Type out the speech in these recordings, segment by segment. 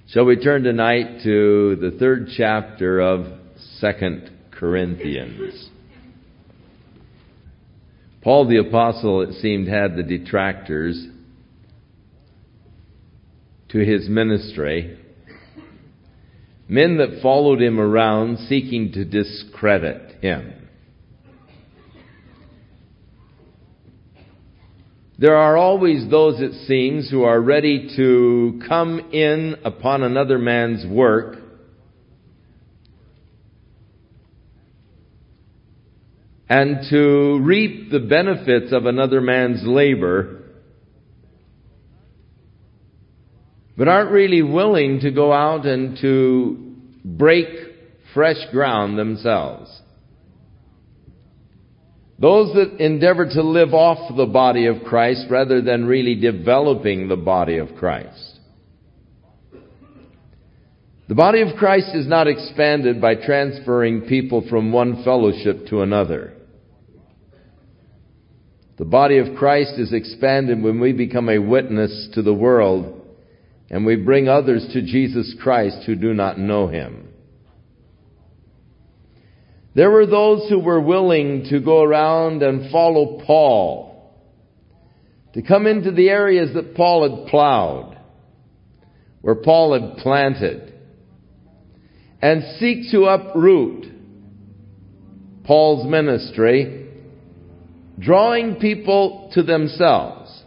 Shall we turn tonight to the 3rd chapter of 2 Corinthians. Paul the Apostle, it seemed, had the detractors to his ministry, men that followed him around seeking to discredit him. There are always those, it seems, who are ready to come in upon another man's work and to reap the benefits of another man's labor, but aren't really willing to go out and to break fresh ground themselves. Those that endeavor to live off the body of Christ rather than really developing the body of Christ. The body of Christ is not expanded by transferring people from one fellowship to another. The body of Christ is expanded when we become a witness to the world and we bring others to Jesus Christ who do not know Him. There were those who were willing to go around and follow Paul, to come into the areas that Paul had plowed, where Paul had planted, and seek to uproot Paul's ministry, drawing people to themselves,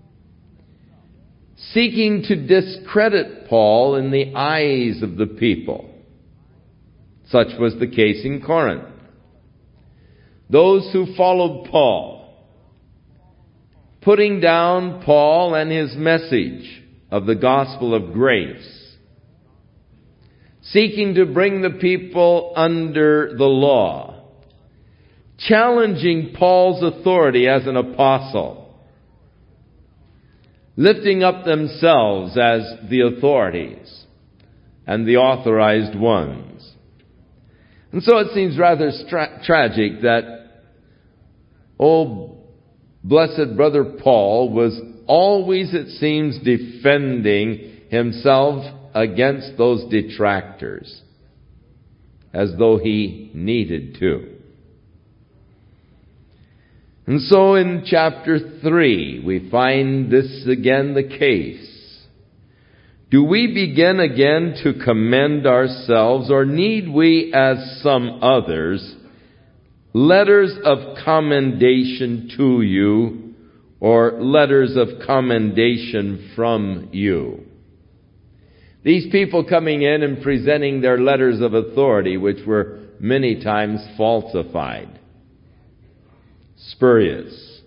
seeking to discredit Paul in the eyes of the people. Such was the case in Corinth. Those who followed Paul, putting down Paul and his message of the gospel of grace, seeking to bring the people under the law, challenging Paul's authority as an apostle, lifting up themselves as the authorities and the authorized ones. And so it seems rather tragic that, blessed brother Paul was always, it seems, defending himself against those detractors, as though he needed to. And so in chapter 3, we find this again the case. Do we begin again to commend ourselves, or need we, as some others, letters of commendation to you, or letters of commendation from you? These people coming in and presenting their letters of authority, which were many times falsified, spurious.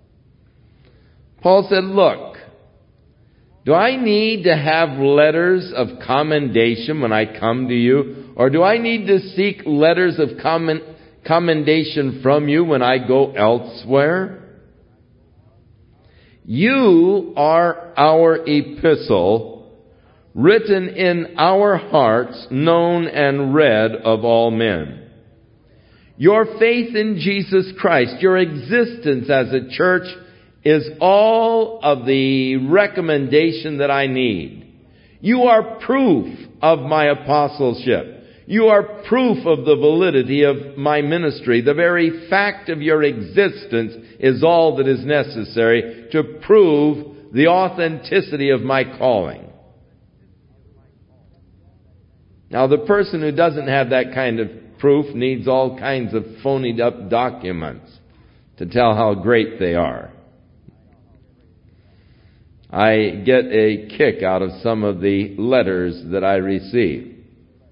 Paul said, look, do I need to have letters of commendation when I come to you? Or do I need to seek letters of commendation from you when I go elsewhere? You are our epistle, written in our hearts, known and read of all men. Your faith in Jesus Christ, your existence as a church, is all of the recommendation that I need. You are proof of my apostleship. You are proof of the validity of my ministry. The very fact of your existence is all that is necessary to prove the authenticity of my calling. Now, the person who doesn't have that kind of proof needs all kinds of phonied up documents to tell how great they are. I get a kick out of some of the letters that I receive.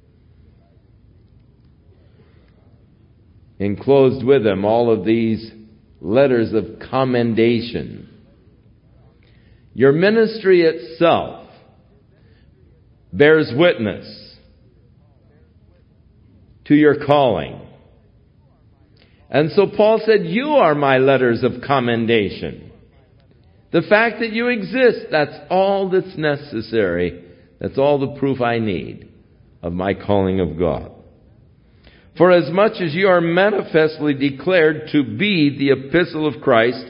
Enclosed with them, all of these letters of commendation. Your ministry itself bears witness to your calling. And so Paul said, you are my letters of commendation. The fact that you exist, that's all that's necessary. That's all the proof I need of my calling of God. For as much as you are manifestly declared to be the epistle of Christ,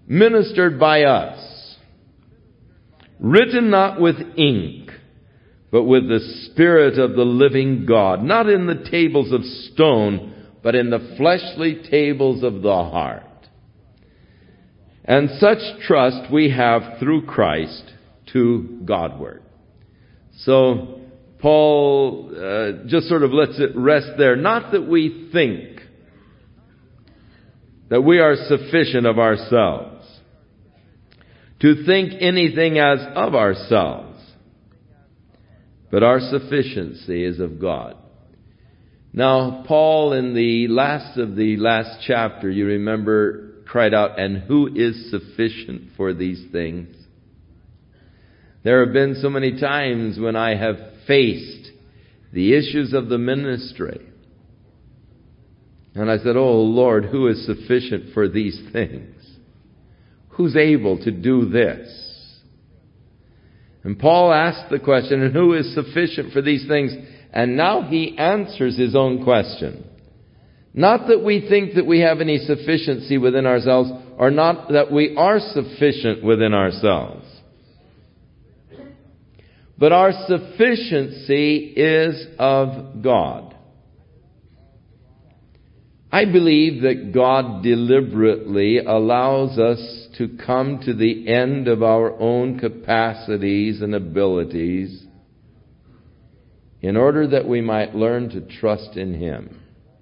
ministered by us, written not with ink, but with the Spirit of the living God, not in the tables of stone, but in the fleshly tables of the heart. And such trust we have through Christ to Godward. So Paul just sort of lets it rest there. Not that we think that we are sufficient of ourselves, to think anything as of ourselves, but our sufficiency is of God. Now, Paul, in the last chapter, you remember, cried out, "And who is sufficient for these things?" There have been so many times when I have faced the issues of the ministry. And I said, "Oh Lord, who is sufficient for these things? Who's able to do this?" And Paul asked the question, "And who is sufficient for these things?" And now he answers his own question. Not that we think that we have any sufficiency within ourselves, or not that we are sufficient within ourselves. But our sufficiency is of God. I believe that God deliberately allows us to come to the end of our own capacities and abilities in order that we might learn to trust in Him.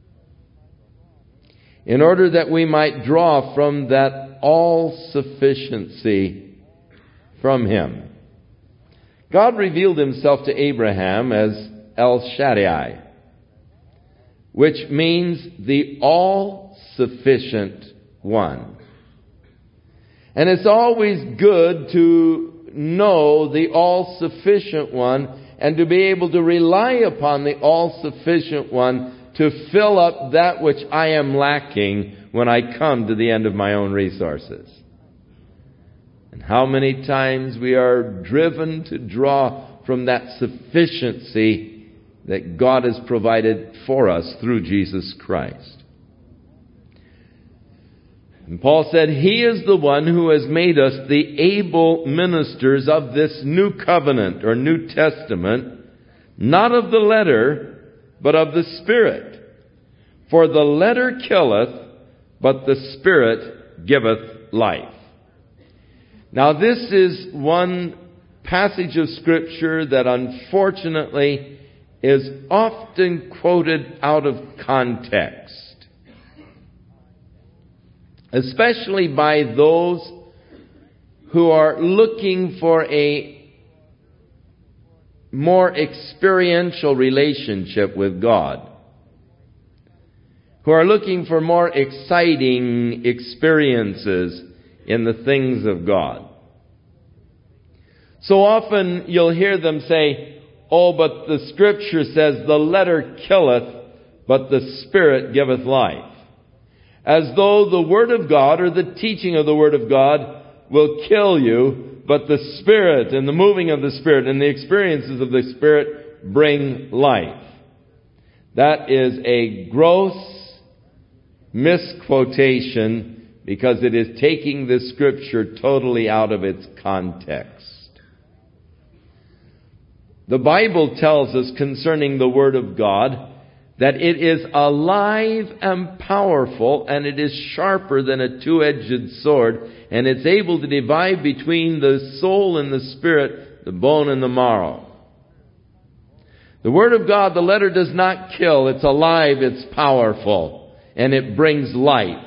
In order that we might draw from that all-sufficiency from Him. God revealed Himself to Abraham as El Shaddai, which means the all-sufficient one. And it's always good to know the all-sufficient one and to be able to rely upon the all-sufficient one to fill up that which I am lacking when I come to the end of my own resources. And how many times we are driven to draw from that sufficiency that God has provided for us through Jesus Christ. And Paul said, He is the one who has made us the able ministers of this new covenant or New Testament, not of the letter, but of the Spirit. For the letter killeth, but the Spirit giveth life. Now this is one passage of Scripture that unfortunately is often quoted out of context, especially by those who are looking for a more experiential relationship with God, who are looking for more exciting experiences in the things of God. So often you'll hear them say, "Oh, but the Scripture says the letter killeth, but the Spirit giveth life." As though the Word of God or the teaching of the Word of God will kill you, but the Spirit and the moving of the Spirit and the experiences of the Spirit bring life. That is a gross misquotation because it is taking the Scripture totally out of its context. The Bible tells us concerning the Word of God that it is alive and powerful, and it is sharper than a two-edged sword, and it's able to divide between the soul and the spirit, the bone and the marrow. The Word of God, the letter does not kill. It's alive, it's powerful, and it brings life.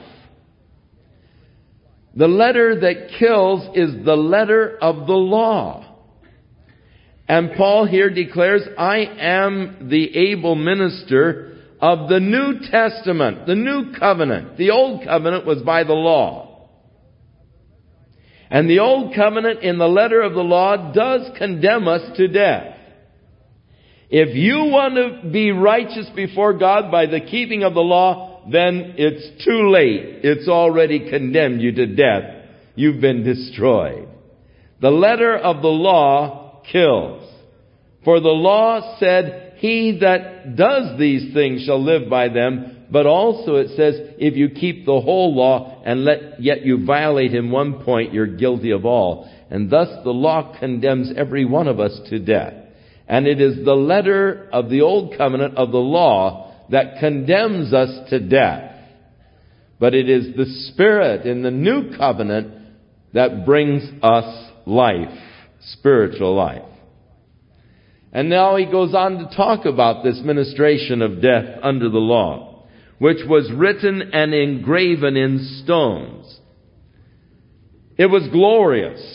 The letter that kills is the letter of the law. And Paul here declares, I am the able minister of the New Testament, the New Covenant. The Old Covenant was by the law. And the Old Covenant in the letter of the law does condemn us to death. If you want to be righteous before God by the keeping of the law, then it's too late. It's already condemned you to death. You've been destroyed. The letter of the law kills. For the law said, he that does these things shall live by them. But also it says, if you keep the whole law and yet you violate in one point, you're guilty of all. And thus the law condemns every one of us to death. And it is the letter of the old covenant of the law that condemns us to death. But it is the Spirit in the new covenant that brings us life, spiritual life. And now he goes on to talk about this ministration of death under the law, which was written and engraven in stones. It was glorious,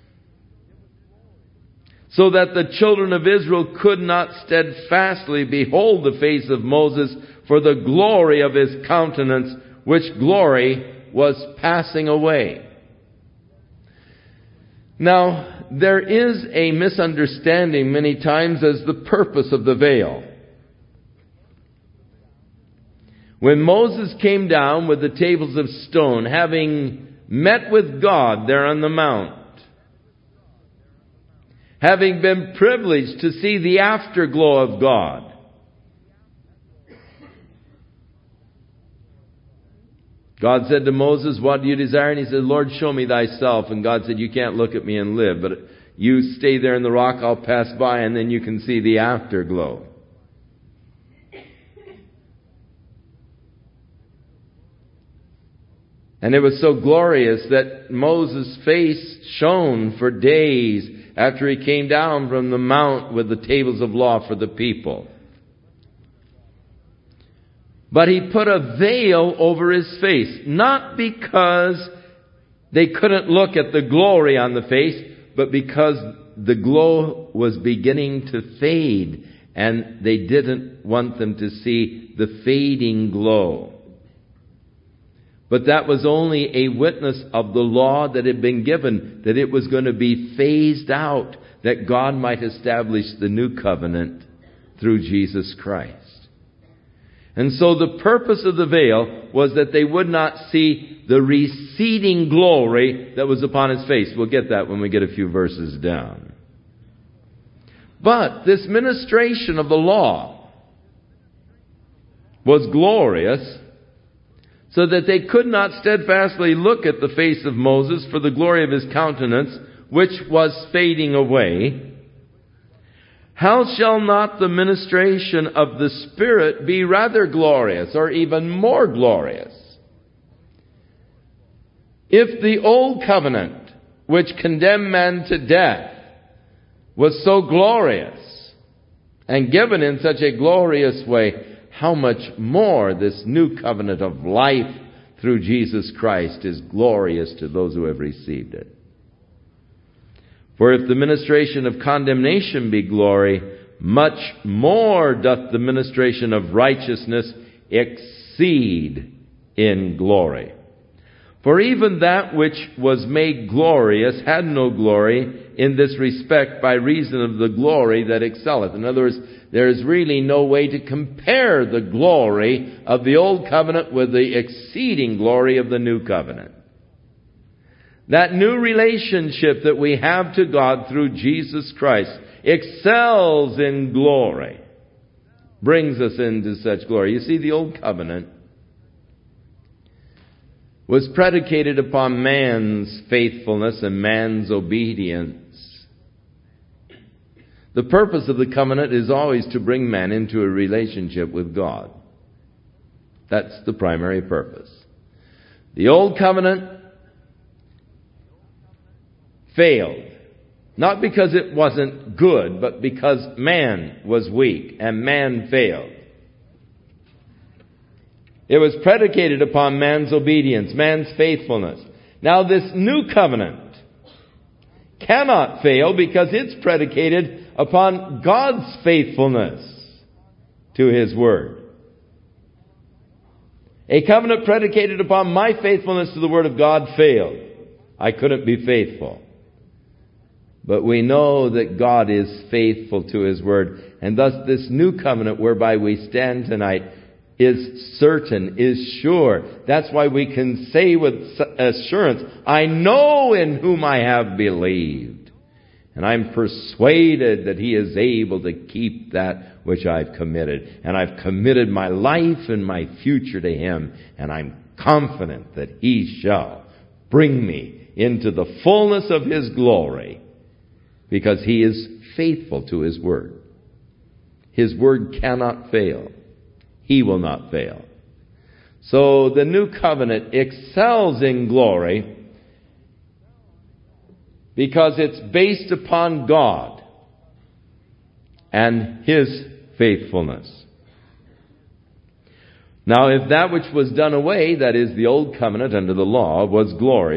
so that the children of Israel could not steadfastly behold the face of Moses for the glory of his countenance, which glory was passing away. Now, there is a misunderstanding many times as the purpose of the veil. When Moses came down with the tables of stone, having met with God there on the mount, having been privileged to see the afterglow of God, God said to Moses, "What do you desire?" And he said, "Lord, show me thyself." And God said, "You can't look at me and live, but you stay there in the rock, I'll pass by, and then you can see the afterglow." And it was so glorious that Moses' face shone for days after he came down from the mount with the tables of law for the people. But he put a veil over his face, not because they couldn't look at the glory on the face, but because the glow was beginning to fade, and they didn't want them to see the fading glow. But that was only a witness of the law that had been given, that it was going to be phased out, that God might establish the new covenant through Jesus Christ. And so the purpose of the veil was that they would not see the receding glory that was upon his face. We'll get that when we get a few verses down. But this ministration of the law was glorious, so that they could not steadfastly look at the face of Moses for the glory of his countenance, which was fading away. How shall not the ministration of the Spirit be rather glorious, or even more glorious? If the old covenant, which condemned man to death, was so glorious and given in such a glorious way, how much more this new covenant of life through Jesus Christ is glorious to those who have received it. For if the ministration of condemnation be glory, much more doth the ministration of righteousness exceed in glory. For even that which was made glorious had no glory in this respect by reason of the glory that excelleth. In other words, there is really no way to compare the glory of the old covenant with the exceeding glory of the new covenant. That new relationship that we have to God through Jesus Christ excels in glory, brings us into such glory. You see, the old covenant was predicated upon man's faithfulness and man's obedience. The purpose of the covenant is always to bring man into a relationship with God. That's the primary purpose. The old covenant failed, not because it wasn't good, but because man was weak and man failed. It was predicated upon man's obedience, man's faithfulness. Now this new covenant cannot fail because it's predicated upon God's faithfulness to His Word. A covenant predicated upon my faithfulness to the Word of God failed. I couldn't be faithful. But we know that God is faithful to His Word. And thus this new covenant whereby we stand tonight is certain, is sure. That's why we can say with assurance, I know in whom I have believed. And I'm persuaded that He is able to keep that which I've committed. And I've committed my life and my future to Him. And I'm confident that He shall bring me into the fullness of His glory, because He is faithful to His Word. His Word cannot fail. He will not fail. So the new covenant excels in glory because it's based upon God and His faithfulness. Now, if that which was done away, that is, the old covenant under the law, was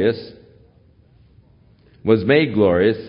made glorious,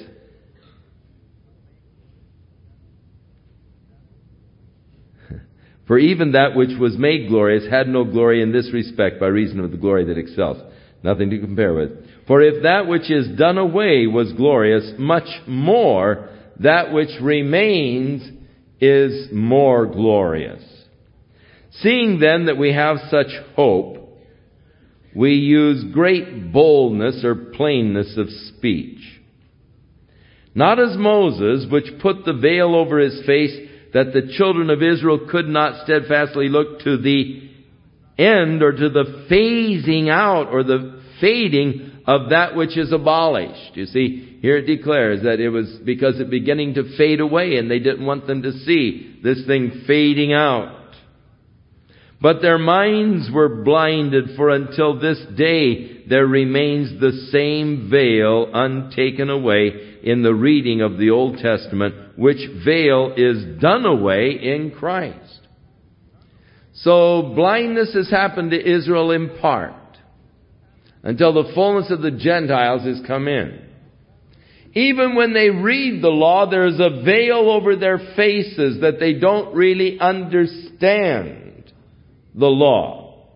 for even that which was made glorious had no glory in this respect by reason of the glory that excels. Nothing to compare with. For if that which is done away was glorious, much more that which remains is more glorious. Seeing then that we have such hope, we use great boldness or plainness of speech. Not as Moses, which put the veil over his face, that the children of Israel could not steadfastly look to the end or to the phasing out or the fading of that which is abolished. You see, here it declares that it was because it beginning to fade away and they didn't want them to see this thing fading out. But their minds were blinded, for until this day there remains the same veil untaken away in the reading of the Old Testament, which veil is done away in Christ. So blindness has happened to Israel in part, until the fullness of the Gentiles has come in. Even when they read the law, there's a veil over their faces that they don't really understand the law.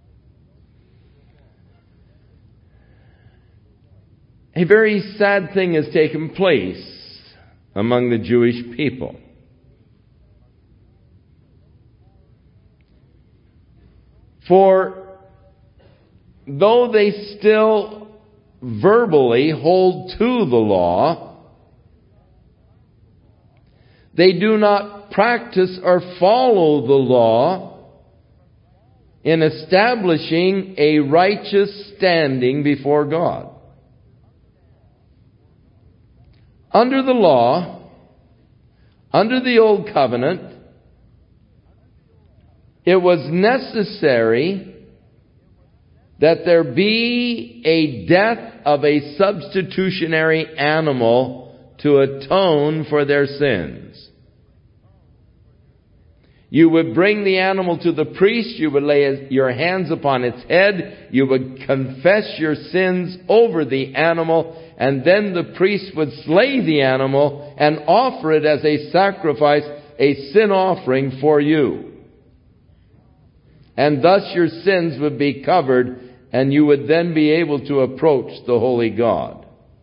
A very sad thing has taken place among the Jewish people. For though they still verbally hold to the law, they do not practice or follow the law in establishing a righteous standing before God. Under the law, under the Old Covenant, it was necessary that there be a death of a substitutionary animal to atone for their sins. You would bring the animal to the priest, you would lay your hands upon its head, you would confess your sins over the animal, and then the priest would slay the animal and offer it as a sacrifice, a sin offering for you. And thus your sins would be covered, and you would then be able to approach the holy God.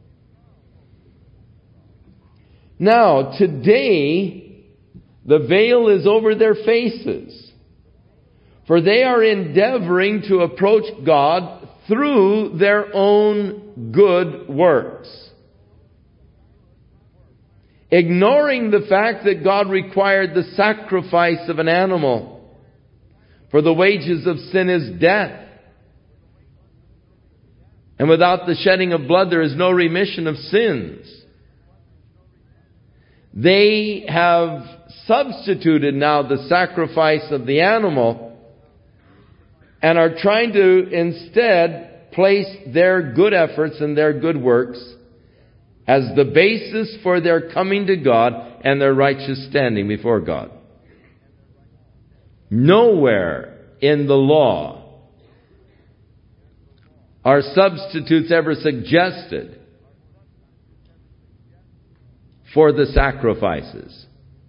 Now, today, the veil is over their faces, for they are endeavoring to approach God through their own good works, ignoring the fact that God required the sacrifice of an animal, for the wages of sin is death. And without the shedding of blood, there is no remission of sins. They have substituted now the sacrifice of the animal and are trying to instead place their good efforts and their good works as the basis for their coming to God and their righteous standing before God. Nowhere in the law are substitutes ever suggested for the sacrifices.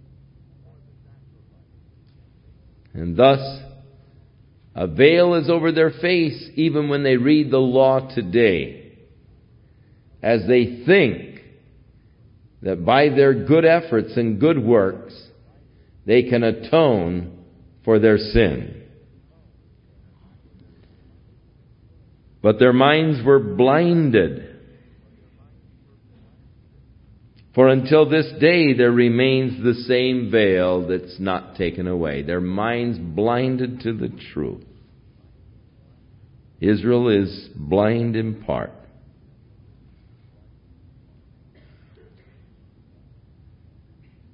And thus, a veil is over their face even when they read the law today, as they think that by their good efforts and good works, they can atone for their sin. But their minds were blinded. For until this day there remains the same veil that's not taken away. Their minds blinded to the truth. Israel is blind in part.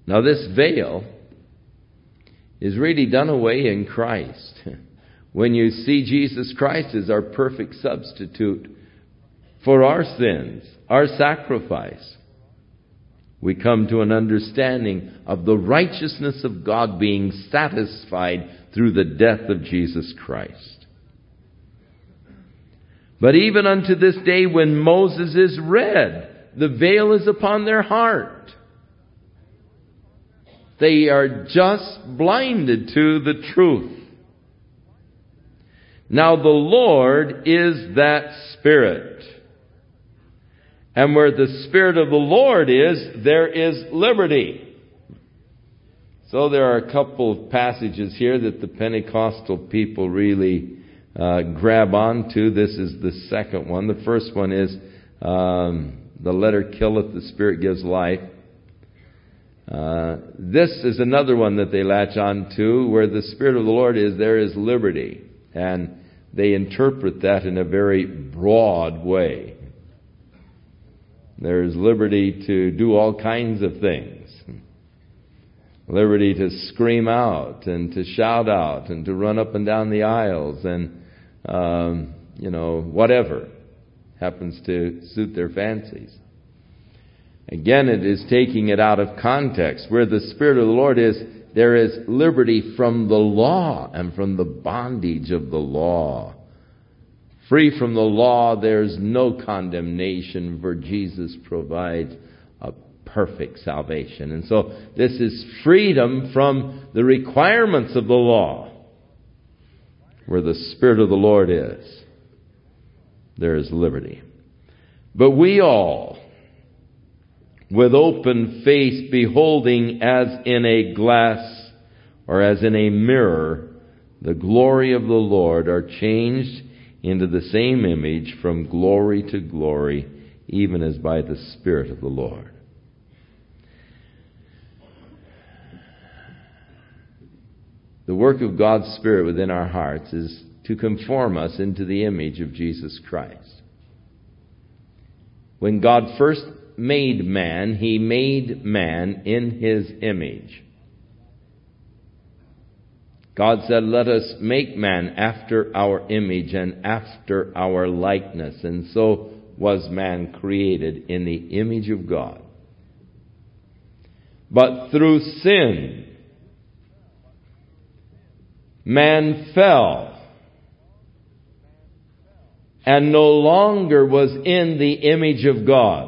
Now this veil is really done away in Christ. When you see Jesus Christ as our perfect substitute for our sins, our sacrifice, we come to an understanding of the righteousness of God being satisfied through the death of Jesus Christ. But even unto this day when Moses is read, the veil is upon their heart. They are just blinded to the truth. Now the Lord is that Spirit. And where the Spirit of the Lord is, there is liberty. So there are a couple of passages here that the Pentecostal people really grab onto. This is the second one. The first one is, the letter killeth, the Spirit gives life. This is another one that they latch on to. Where the Spirit of the Lord is, there is liberty. And they interpret that in a very broad way. There is liberty to do all kinds of things. Liberty to scream out and to shout out and to run up and down the aisles and, whatever happens to suit their fancies. Again, it is taking it out of context. Where the Spirit of the Lord is, there is liberty from the law and from the bondage of the law. Free from the law, there's no condemnation, for Jesus provides a perfect salvation. And so this is freedom from the requirements of the law. Where the Spirit of the Lord is, there is liberty. But we all, with open face, beholding as in a glass or as in a mirror the glory of the Lord, are changed into the same image from glory to glory, even as by the Spirit of the Lord. The work of God's Spirit within our hearts is to conform us into the image of Jesus Christ. When God first made man, He made man in His image. God said, let us make man after our image and after our likeness. And so was man created in the image of God. But through sin, man fell and no longer was in the image of God.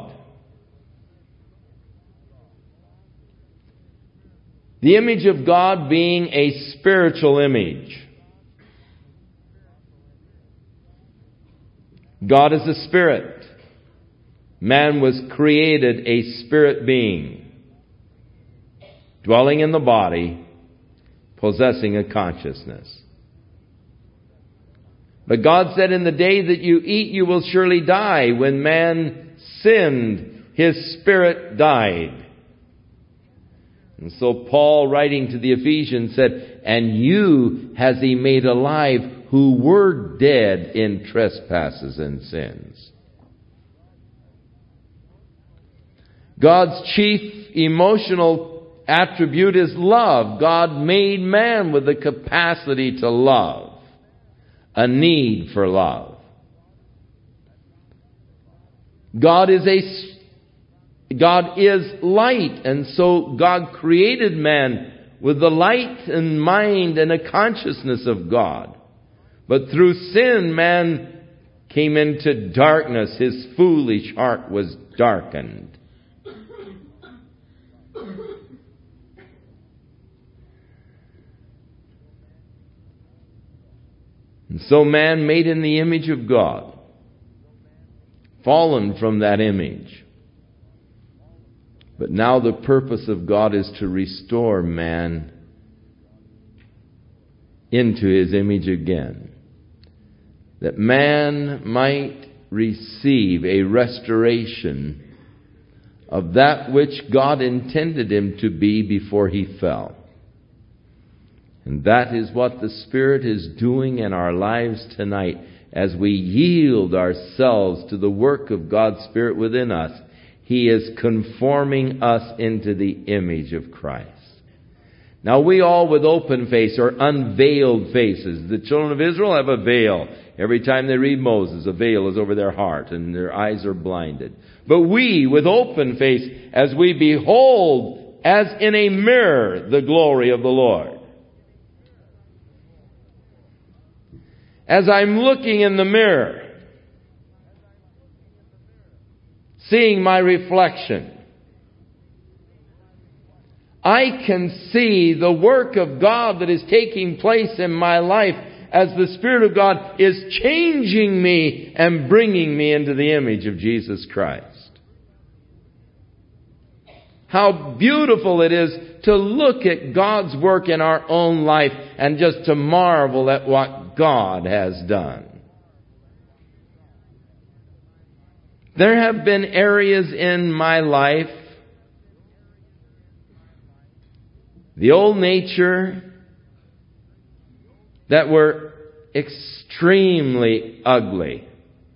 The image of God being a spiritual image. God is a spirit. Man was created a spirit being, dwelling in the body, possessing a consciousness. But God said, in the day that you eat, you will surely die. When man sinned, his spirit died. And so Paul, writing to the Ephesians, said, and you has He made alive who were dead in trespasses and sins. God's chief emotional attribute is love. God made man with the capacity to love, a need for love. God is light, and so God created man with the light and mind and a consciousness of God. But through sin, man came into darkness. His foolish heart was darkened. And so man, made in the image of God, fallen from that image. But now the purpose of God is to restore man into His image again. That man might receive a restoration of that which God intended him to be before he fell. And that is what the Spirit is doing in our lives tonight as we yield ourselves to the work of God's Spirit within us. He is conforming us into the image of Christ. Now we all with open face or unveiled faces. The children of Israel have a veil. Every time they read Moses, a veil is over their heart and their eyes are blinded. But we with open face, as we behold as in a mirror the glory of the Lord. As I'm looking in the mirror, seeing my reflection, I can see the work of God that is taking place in my life as the Spirit of God is changing me and bringing me into the image of Jesus Christ. How beautiful it is to look at God's work in our own life and just to marvel at what God has done. There have been areas in my life, the old nature, that were extremely ugly.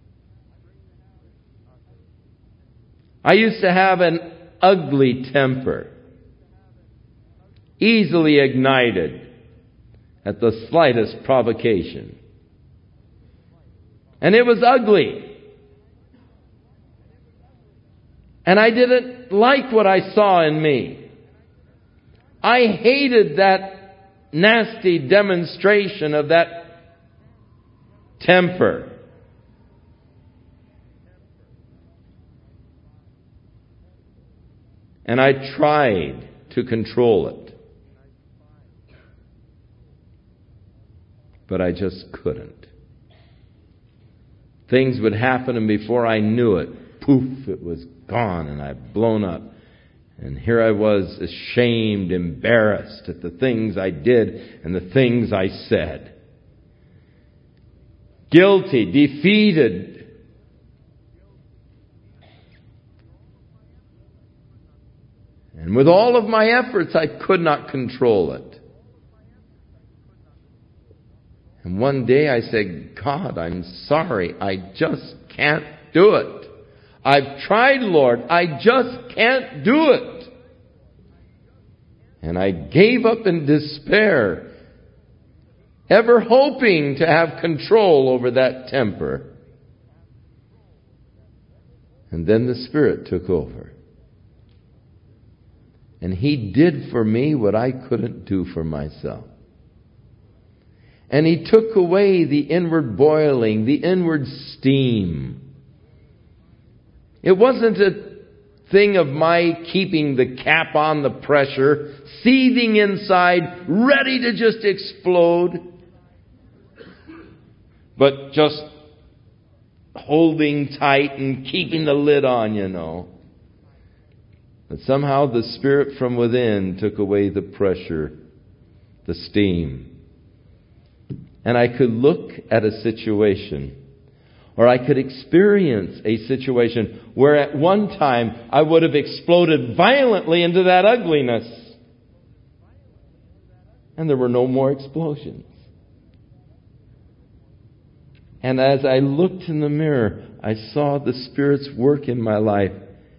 I used to have an ugly temper, easily ignited at the slightest provocation. And it was ugly. And I didn't like what I saw in me. I hated that nasty demonstration of that temper. And I tried to control it. But I just couldn't. Things would happen, and before I knew it, poof, it was gone, and I'd blown up. And here I was, ashamed, embarrassed at the things I did and the things I said. Guilty, defeated. And with all of my efforts, I could not control it. And one day I said, God, I'm sorry. I just can't do it. I've tried, Lord. I just can't do it. And I gave up in despair, ever hoping to have control over that temper. And then the Spirit took over. And He did for me what I couldn't do for myself. And He took away the inward boiling, the inward steam. It wasn't a thing of my keeping the cap on the pressure, seething inside, ready to just explode, but just holding tight and keeping the lid on, you know. But somehow the Spirit from within took away the pressure, the steam. And I could look at a situation, or I could experience a situation where at one time I would have exploded violently into that ugliness. And there were no more explosions. And as I looked in the mirror, I saw the Spirit's work in my life,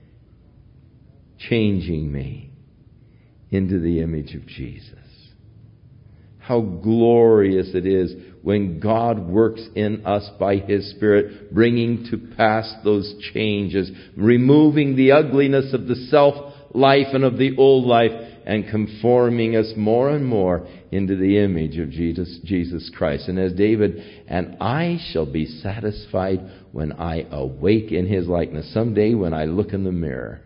changing me into the image of Jesus. How glorious it is when God works in us by His Spirit, bringing to pass those changes, removing the ugliness of the self-life and of the old life, and conforming us more and more into the image of Jesus Christ. And as David, and I shall be satisfied when I awake in His likeness. Someday when I look in the mirror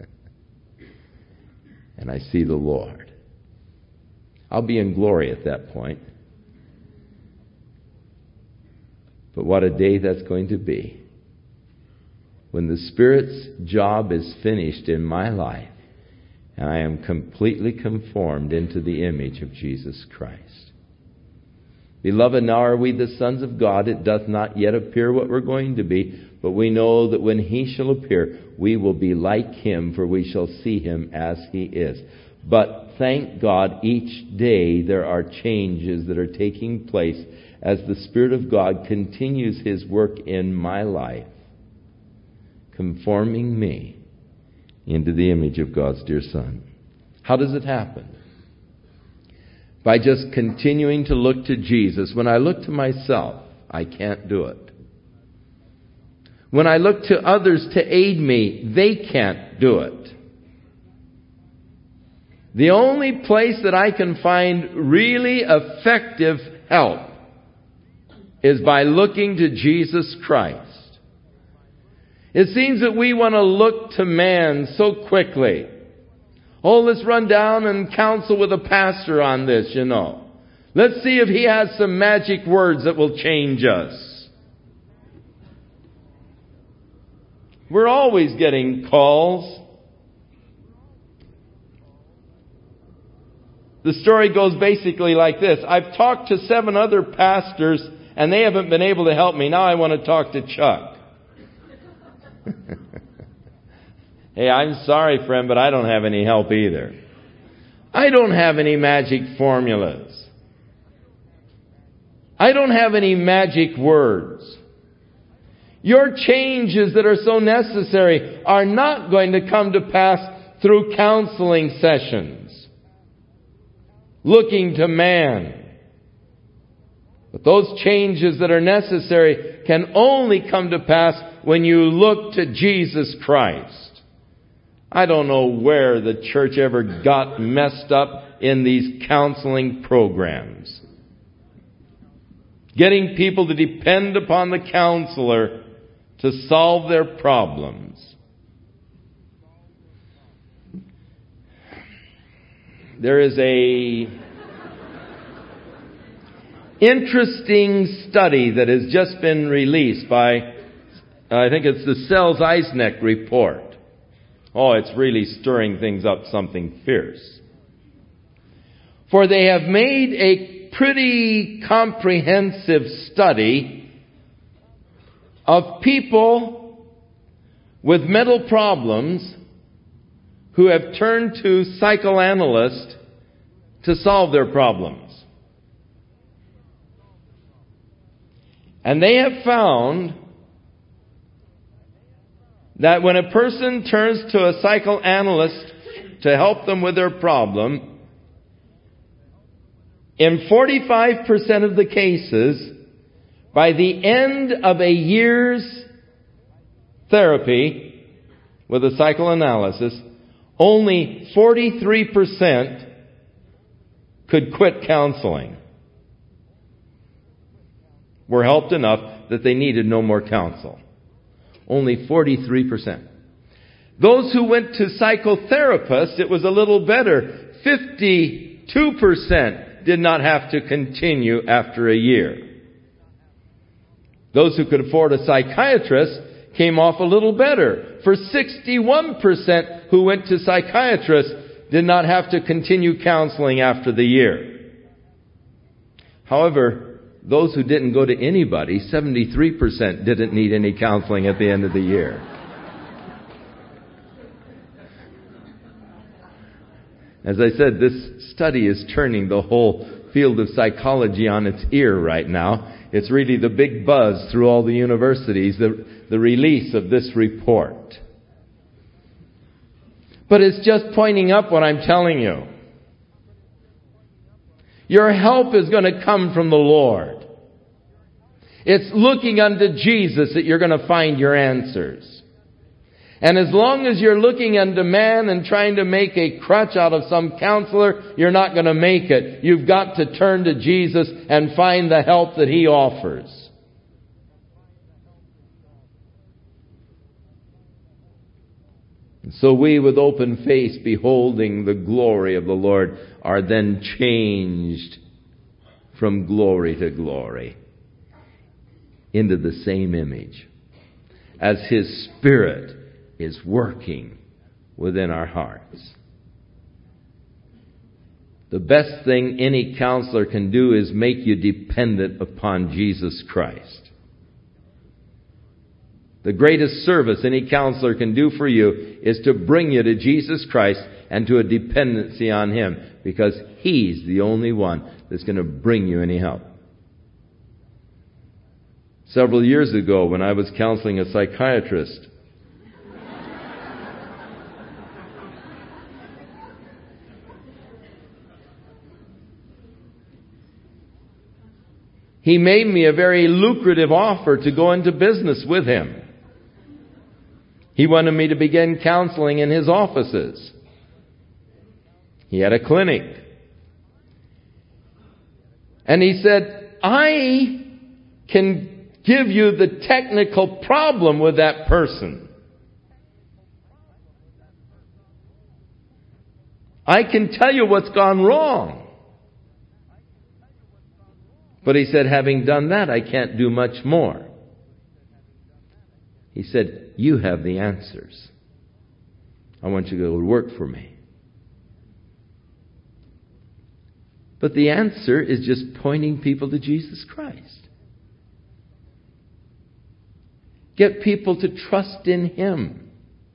and I see the Lord, I'll be in glory at that point. But what a day that's going to be when the Spirit's job is finished in my life and I am completely conformed into the image of Jesus Christ. Beloved, now are we the sons of God? It doth not yet appear what we're going to be, but we know that when He shall appear, we will be like Him, for we shall see Him as He is. But thank God, each day there are changes that are taking place as the Spirit of God continues His work in my life, conforming me into the image of God's dear Son. How does it happen? By just continuing to look to Jesus. When I look to myself, I can't do it. When I look to others to aid me, they can't do it. The only place that I can find really effective help is by looking to Jesus Christ. It seems that we want to look to man so quickly. Oh, let's run down and counsel with a pastor on this, Let's see if he has some magic words that will change us. We're always getting calls. The story goes basically like this. I've talked to 7 other pastors and they haven't been able to help me. Now I want to talk to Chuck. Hey, I'm sorry, friend, but I don't have any help either. I don't have any magic formulas. I don't have any magic words. Your changes that are so necessary are not going to come to pass through counseling sessions, looking to man. But those changes that are necessary can only come to pass when you look to Jesus Christ. I don't know where the church ever got messed up in these counseling programs. Getting people to depend upon the counselor to solve their problems. There is a interesting study that has just been released by, I think it's the Sells-Eisner report. Oh, it's really stirring things up something fierce. For they have made a pretty comprehensive study of people with mental problems who have turned to psychoanalysts to solve their problems. And they have found that when a person turns to a psychoanalyst to help them with their problem, in 45% of the cases, by the end of a year's therapy with a psychoanalysis, only 43% could quit counseling. Were helped enough that they needed no more counsel. Only 43%. Those who went to psychotherapists, it was a little better. 52% did not have to continue after a year. Those who could afford a psychiatrist came off a little better. For 61% who went to psychiatrists did not have to continue counseling after the year. However, those who didn't go to anybody, 73% didn't need any counseling at the end of the year. As I said, this study is turning the whole field of psychology on its ear right now. It's really the big buzz through all the universities, the release of this report. But it's just pointing up what I'm telling you. Your help is going to come from the Lord. It's looking unto Jesus that you're going to find your answers. And as long as you're looking unto man and trying to make a crutch out of some counselor, you're not going to make it. You've got to turn to Jesus and find the help that He offers. And so we, with open face, beholding the glory of the Lord, are then changed from glory to glory into the same image as His Spirit is working within our hearts. The best thing any counselor can do is make you dependent upon Jesus Christ. The greatest service any counselor can do for you is to bring you to Jesus Christ and to a dependency on Him, because He's the only one that's going to bring you any help. Several years ago, when I was counseling a psychiatrist, He made me a very lucrative offer to go into business with him. He wanted me to begin counseling in his offices. He had a clinic. And he said, I can give you the technical problem with that person. I can tell you what's gone wrong. But he said, having done that, I can't do much more. He said, you have the answers. I want you to go to work for me. But the answer is just pointing people to Jesus Christ. Get people to trust in Him.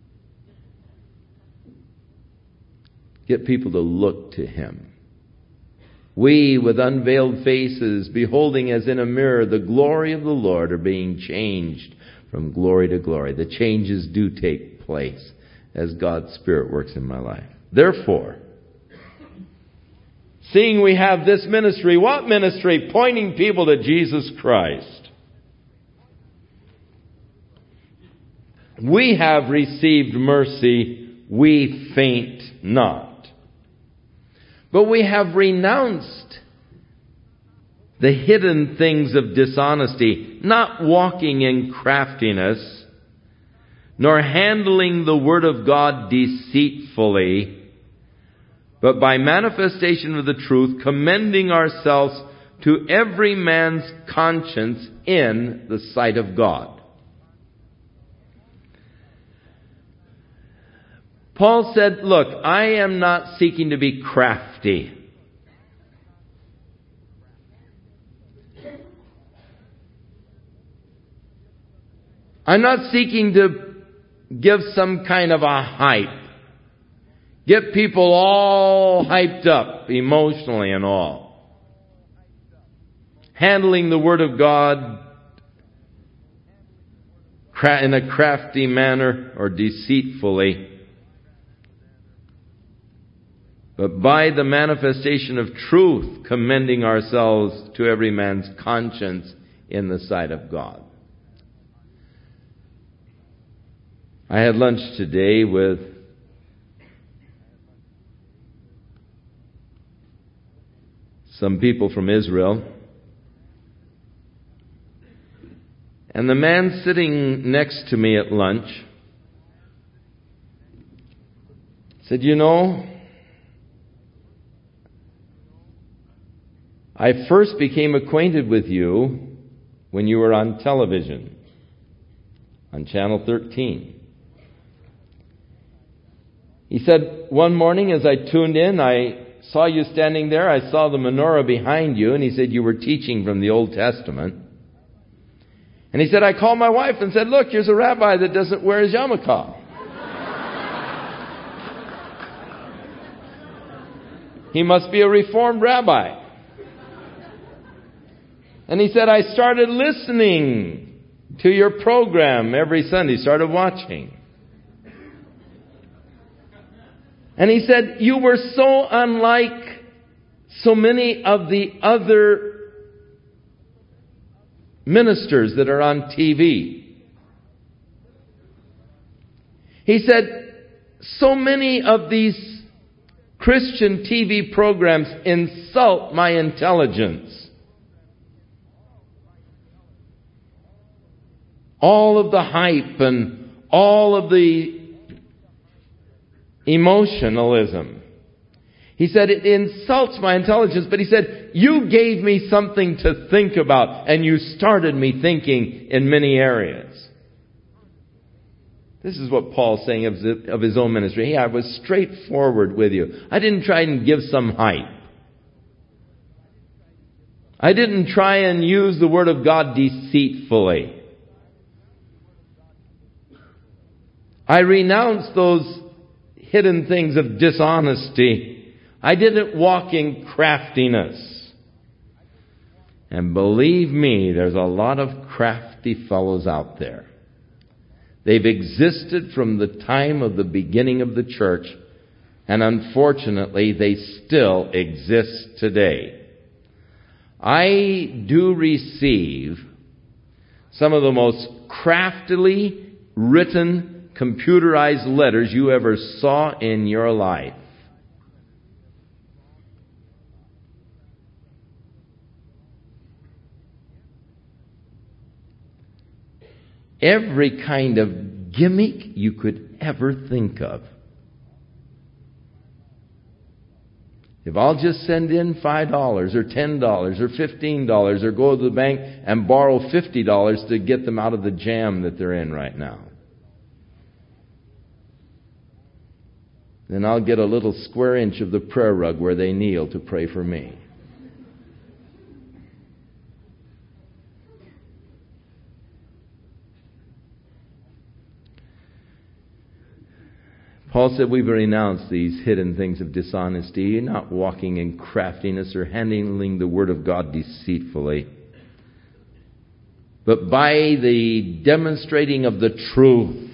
Get people to look to Him. We, with unveiled faces, beholding as in a mirror the glory of the Lord, are being changed from glory to glory. The changes do take place as God's Spirit works in my life. Therefore, seeing we have this ministry, what ministry? Pointing people to Jesus Christ. We have received mercy, we faint not. But we have renounced the hidden things of dishonesty, not walking in craftiness, nor handling the word of God deceitfully, but by manifestation of the truth, commending ourselves to every man's conscience in the sight of God. Paul said, look, I am not seeking to be crafty. I'm not seeking to give some kind of a hype. Get people all hyped up emotionally and all. Handling the Word of God in a crafty manner or deceitfully. But by the manifestation of truth, commending ourselves to every man's conscience in the sight of God. I had lunch today with some people from Israel. And the man sitting next to me at lunch said, you know, I first became acquainted with you when you were on television, on Channel 13. He said, one morning as I tuned in, I saw you standing there. I saw the menorah behind you, and he said you were teaching from the Old Testament. And he said, I called my wife and said, look, here's a rabbi that doesn't wear his yarmulke. He must be a Reformed rabbi. And he said, I started listening to your program every Sunday, started watching. And he said, you were so unlike so many of the other ministers that are on TV. He said, so many of these Christian TV programs insult my intelligence. All of the hype and all of the emotionalism. He said, it insults my intelligence, but he said, you gave me something to think about, and you started me thinking in many areas. This is what Paul's saying of his own ministry. Hey, I was straightforward with you. I didn't try and give some hype. I didn't try and use the Word of God deceitfully. I renounced those hidden things of dishonesty. I didn't walk in craftiness. And believe me, there's a lot of crafty fellows out there. They've existed from the time of the beginning of the church, and unfortunately, they still exist today. I do receive some of the most craftily written, computerized letters you ever saw in your life. Every kind of gimmick you could ever think of. If I'll just send in $5 or $10 or $15 or go to the bank and borrow $50 to get them out of the jam that they're in right now, then I'll get a little square inch of the prayer rug where they kneel to pray for me. Paul said we've renounced these hidden things of dishonesty, not walking in craftiness or handling the Word of God deceitfully, but by the demonstrating of the truth,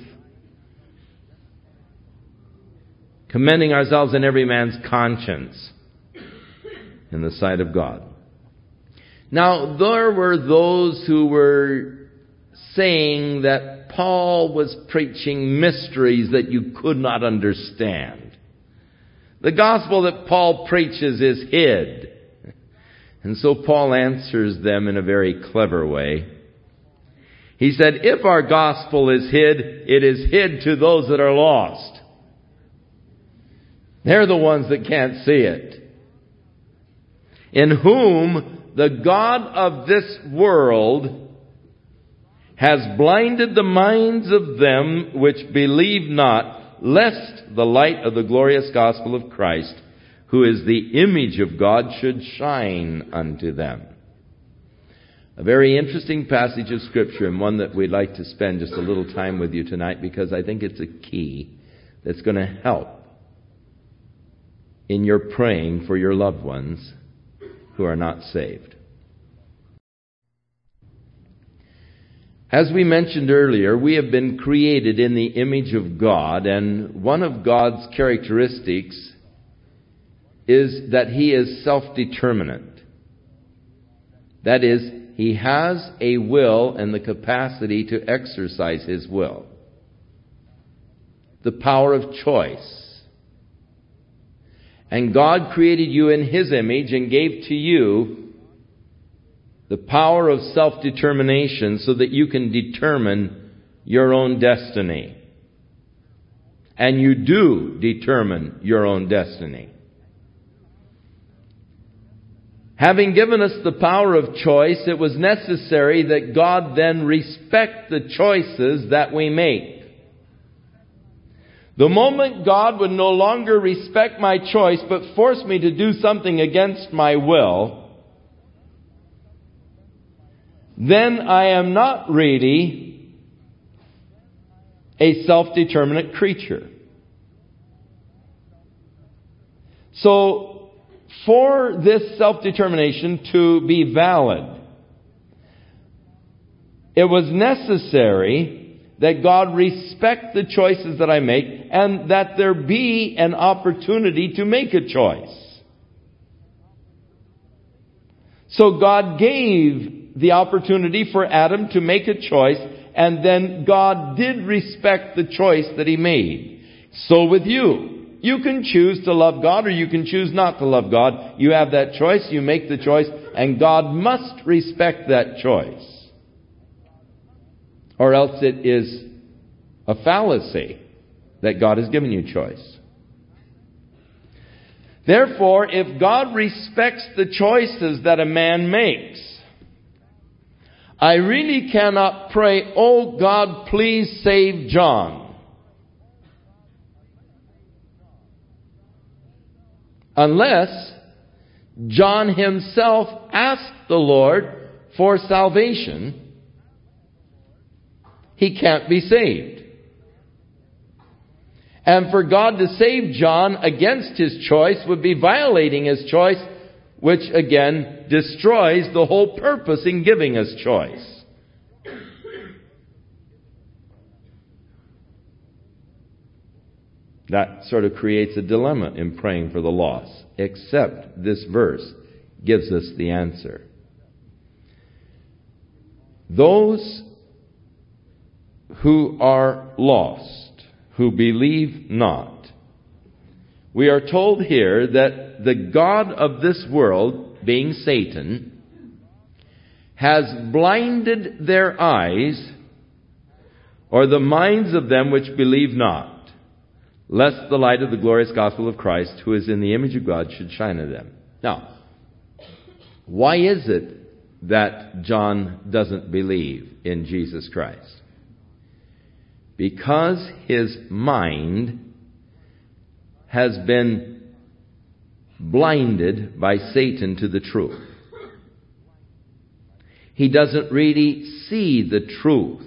commending ourselves in every man's conscience in the sight of God. Now, there were those who were saying that Paul was preaching mysteries that you could not understand. The gospel that Paul preaches is hid. And so Paul answers them in a very clever way. He said, if our gospel is hid, it is hid to those that are lost. They're the ones that can't see it. In whom the God of this world has blinded the minds of them which believe not, lest the light of the glorious gospel of Christ, who is the image of God, should shine unto them. A very interesting passage of Scripture, and one that we'd like to spend just a little time with you tonight, because I think it's a key that's going to help in your praying for your loved ones who are not saved. As we mentioned earlier, we have been created in the image of God, and one of God's characteristics is that He is self-determinate. That is, He has a will and the capacity to exercise His will. The power of choice. And God created you in His image and gave to you the power of self-determination so that you can determine your own destiny. And you do determine your own destiny. Having given us the power of choice, it was necessary that God then respect the choices that we make. The moment God would no longer respect my choice but force me to do something against my will, then I am not really a self-determinate creature. So, for this self-determination to be valid, it was necessary that God respect the choices that I make and that there be an opportunity to make a choice. So God gave the opportunity for Adam to make a choice, and then God did respect the choice that he made. So with you, you can choose to love God or you can choose not to love God. You have that choice, you make the choice, and God must respect that choice. Or else it is a fallacy that God has given you choice. Therefore, if God respects the choices that a man makes, I really cannot pray, "Oh God, please save John," unless John himself asked the Lord for salvation. He can't be saved. And for God to save John against his choice would be violating his choice, which again destroys the whole purpose in giving us choice. That sort of creates a dilemma in praying for the lost, except this verse gives us the answer. those who are lost, who believe not. We are told here that the god of this world, being Satan, has blinded their eyes, or the minds of them which believe not, lest the light of the glorious gospel of Christ, who is in the image of God, should shine on them. Now, why is it that John doesn't believe in Jesus Christ? Because his mind has been blinded by Satan to the truth. He doesn't really see the truth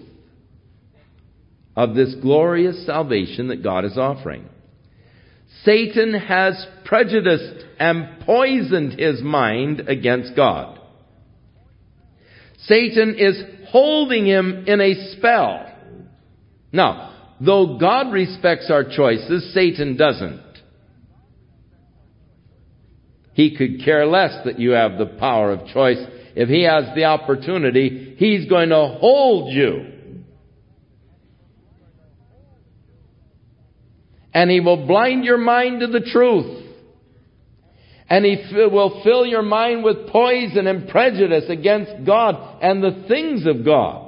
of this glorious salvation that God is offering. Satan has prejudiced and poisoned his mind against God. Satan is holding him in a spell. Now, though God respects our choices, Satan doesn't. He could care less that you have the power of choice. If he has the opportunity, he's going to hold you. And he will blind your mind to the truth. And he will fill your mind with poison and prejudice against God and the things of God.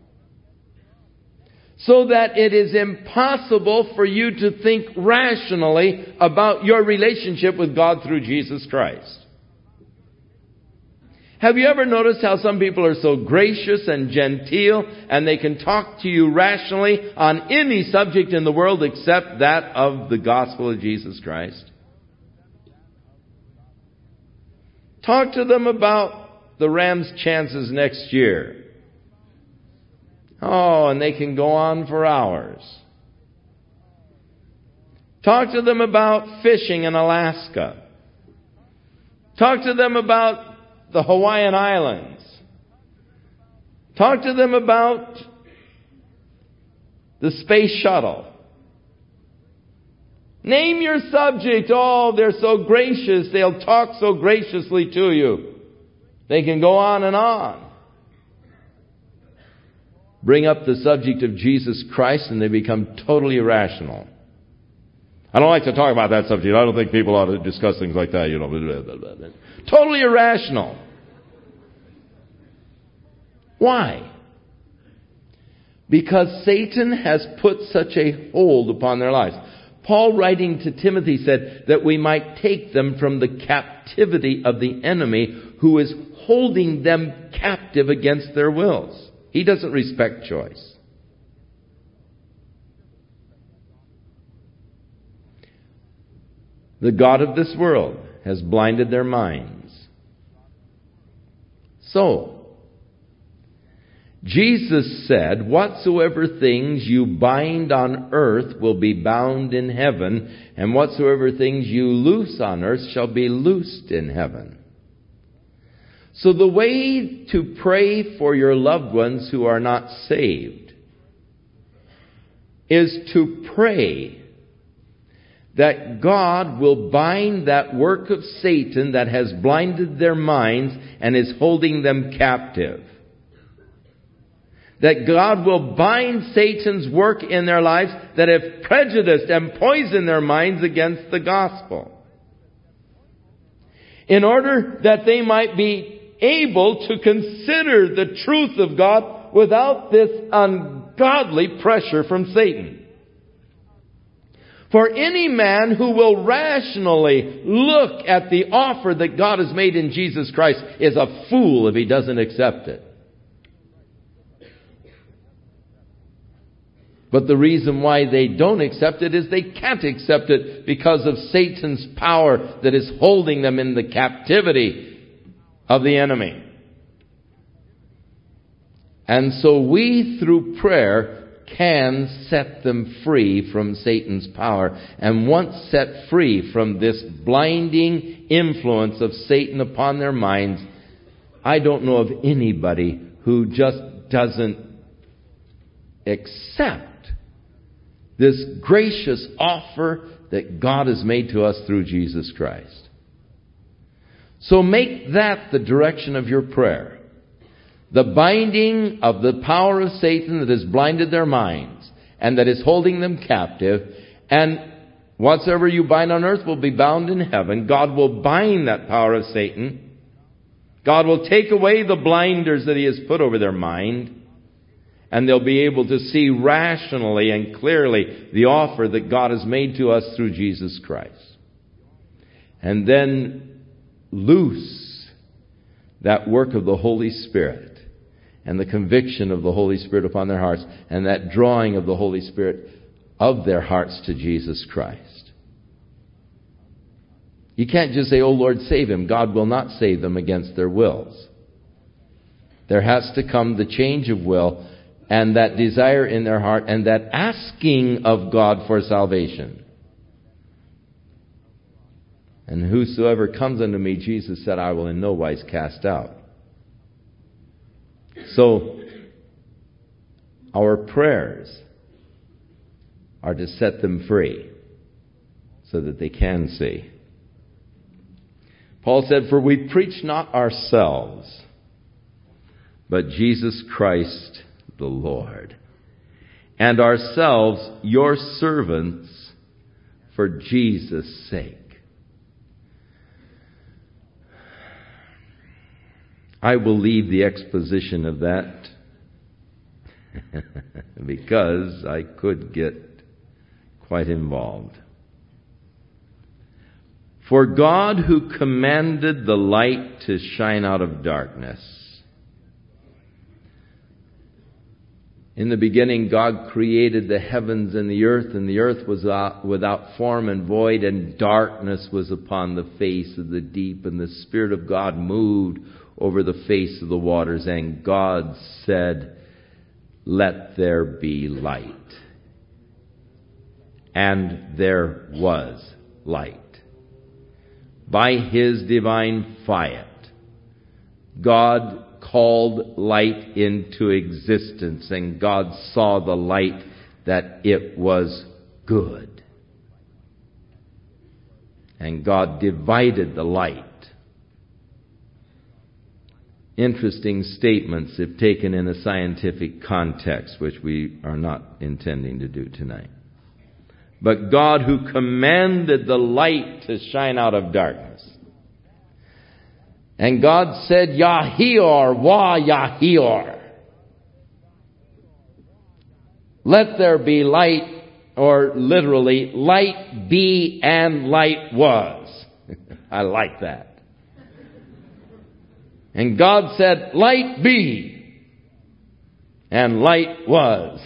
So that it is impossible for you to think rationally about your relationship with God through Jesus Christ. Have you ever noticed how some people are so gracious and genteel and they can talk to you rationally on any subject in the world except that of the gospel of Jesus Christ? Talk to them about the Rams' chances next year. Oh, and they can go on for hours. Talk to them about fishing in Alaska. Talk to them about the Hawaiian Islands. Talk to them about the space shuttle. Name your subject. Oh, they're so gracious. They'll talk so graciously to you. They can go on and on. Bring up the subject of Jesus Christ and they become totally irrational. I don't like to talk about that subject. I don't think people ought to discuss things like that, Totally irrational. Why? Because Satan has put such a hold upon their lives. Paul, writing to Timothy, said that we might take them from the captivity of the enemy who is holding them captive against their wills. He doesn't respect choice. The god of this world has blinded their minds. So, Jesus said, whatsoever things you bind on earth will be bound in heaven, and whatsoever things you loose on earth shall be loosed in heaven. So the way to pray for your loved ones who are not saved is to pray that God will bind that work of Satan that has blinded their minds and is holding them captive. That God will bind Satan's work in their lives that have prejudiced and poisoned their minds against the gospel. In order that they might be able to consider the truth of God without this ungodly pressure from Satan. For any man who will rationally look at the offer that God has made in Jesus Christ is a fool if he doesn't accept it. But the reason why they don't accept it is they can't accept it because of Satan's power that is holding them in the captivity of the enemy. And so we, through prayer, can set them free from Satan's power. And once set free from this blinding influence of Satan upon their minds, I don't know of anybody who just doesn't accept this gracious offer that God has made to us through Jesus Christ. So make that the direction of your prayer. The binding of the power of Satan that has blinded their minds and that is holding them captive. And whatsoever you bind on earth will be bound in heaven. God will bind that power of Satan. God will take away the blinders that He has put over their mind. And they'll be able to see rationally and clearly the offer that God has made to us through Jesus Christ. And then loose that work of the Holy Spirit and the conviction of the Holy Spirit upon their hearts and that drawing of the Holy Spirit of their hearts to Jesus Christ. You can't just say, "Oh Lord, save him." God will not save them against their wills. There has to come the change of will and that desire in their heart and that asking of God for salvation. And whosoever comes unto me, Jesus said, I will in no wise cast out. So, our prayers are to set them free so that they can see. Paul said, "For we preach not ourselves, but Jesus Christ the Lord, and ourselves your servants for Jesus' sake." I will leave the exposition of that because I could get quite involved. For God who commanded the light to shine out of darkness. In the beginning, God created the heavens and the earth was without form and void, and darkness was upon the face of the deep, and the Spirit of God moved over the face of the waters, and God said, "Let there be light." And there was light. By His divine fiat, God called light into existence, and God saw the light that it was good. And God divided the light. Interesting statements if taken in a scientific context, which we are not intending to do tonight. But God who commanded the light to shine out of darkness. And God said, Yahior, wa Yahior. Let there be light, or literally, light be, and light was. I like that. And God said, light be, and light was.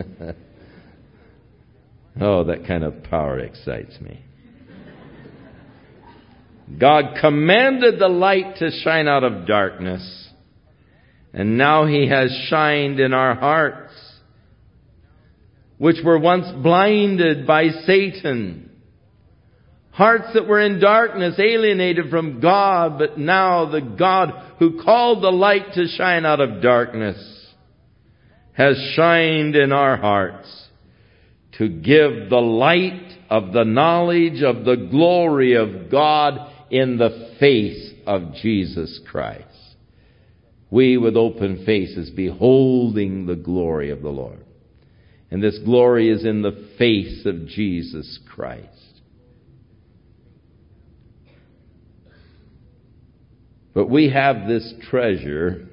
Oh, that kind of power excites me. God commanded the light to shine out of darkness, and now He has shined in our hearts, which were once blinded by Satan. Hearts that were in darkness, alienated from God, but now the God who called the light to shine out of darkness has shined in our hearts to give the light of the knowledge of the glory of God in the face of Jesus Christ. We with open faces beholding the glory of the Lord. And this glory is in the face of Jesus Christ. But we have this treasure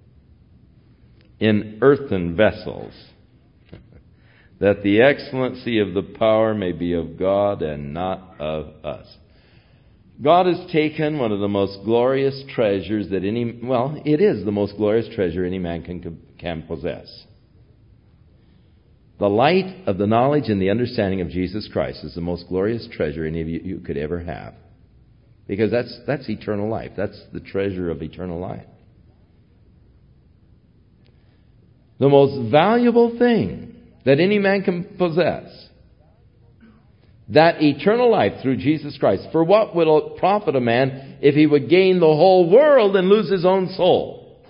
in earthen vessels, that the excellency of the power may be of God and not of us. God has taken one of the most glorious treasures that it is the most glorious treasure any man can possess. The light of the knowledge and the understanding of Jesus Christ is the most glorious treasure any of you could ever have. Because that's eternal life. That's the treasure of eternal life. The most valuable thing that any man can possess, that eternal life through Jesus Christ. For what will it profit a man if he would gain the whole world and lose his own soul?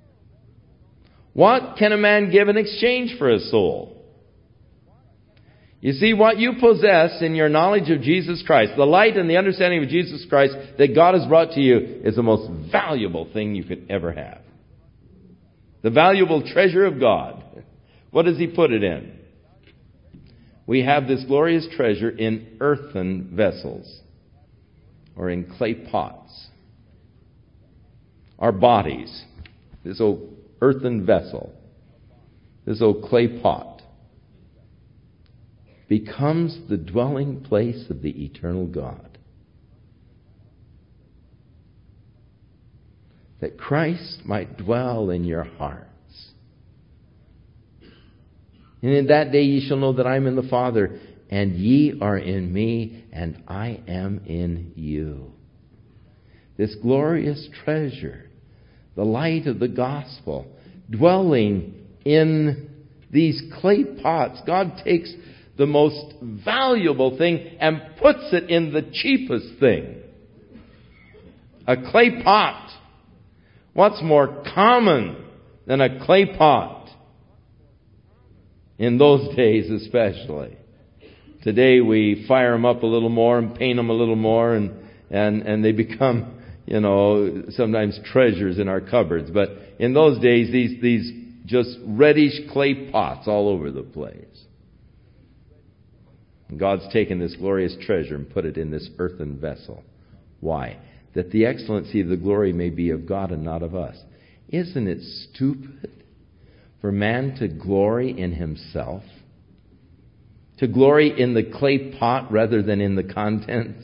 What can a man give in exchange for his soul? You see, what you possess in your knowledge of Jesus Christ, the light and the understanding of Jesus Christ that God has brought to you, is the most valuable thing you could ever have. The valuable treasure of God. What does He put it in? We have this glorious treasure in earthen vessels, or in clay pots. Our bodies, this old earthen vessel, this old clay pot, becomes the dwelling place of the eternal God. That Christ might dwell in your hearts. And in that day ye shall know that I am in the Father, and ye are in me, and I am in you. This glorious treasure, the light of the gospel, dwelling in these clay pots. God takes the most valuable thing and puts it in the cheapest thing. A clay pot. What's more common than a clay pot? In those days especially. Today we fire them up a little more and paint them a little more and they become, sometimes treasures in our cupboards. But in those days, these just reddish clay pots all over the place. And God's taken this glorious treasure and put it in this earthen vessel. Why? That the excellency of the glory may be of God and not of us. Isn't it stupid for man to glory in himself? To glory in the clay pot rather than in the contents?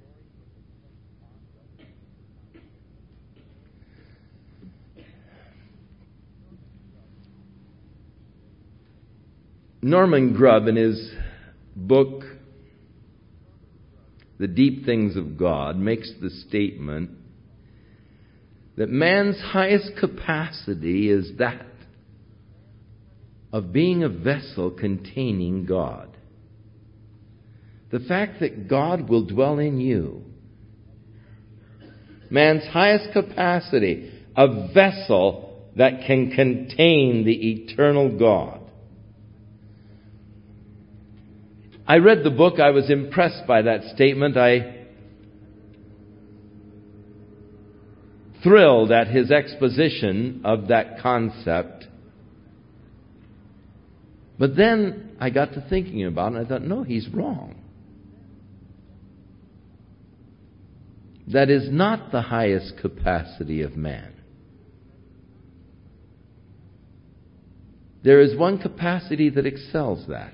Norman Grubb, in his book, The Deep Things of God, makes the statement that man's highest capacity is that of being a vessel containing God. The fact that God will dwell in you. Man's highest capacity, a vessel that can contain the eternal God. I read the book. I was impressed by that statement. I thrilled at his exposition of that concept. But then I got to thinking about it, and I thought, no, he's wrong. That is not the highest capacity of man. There is one capacity that excels that.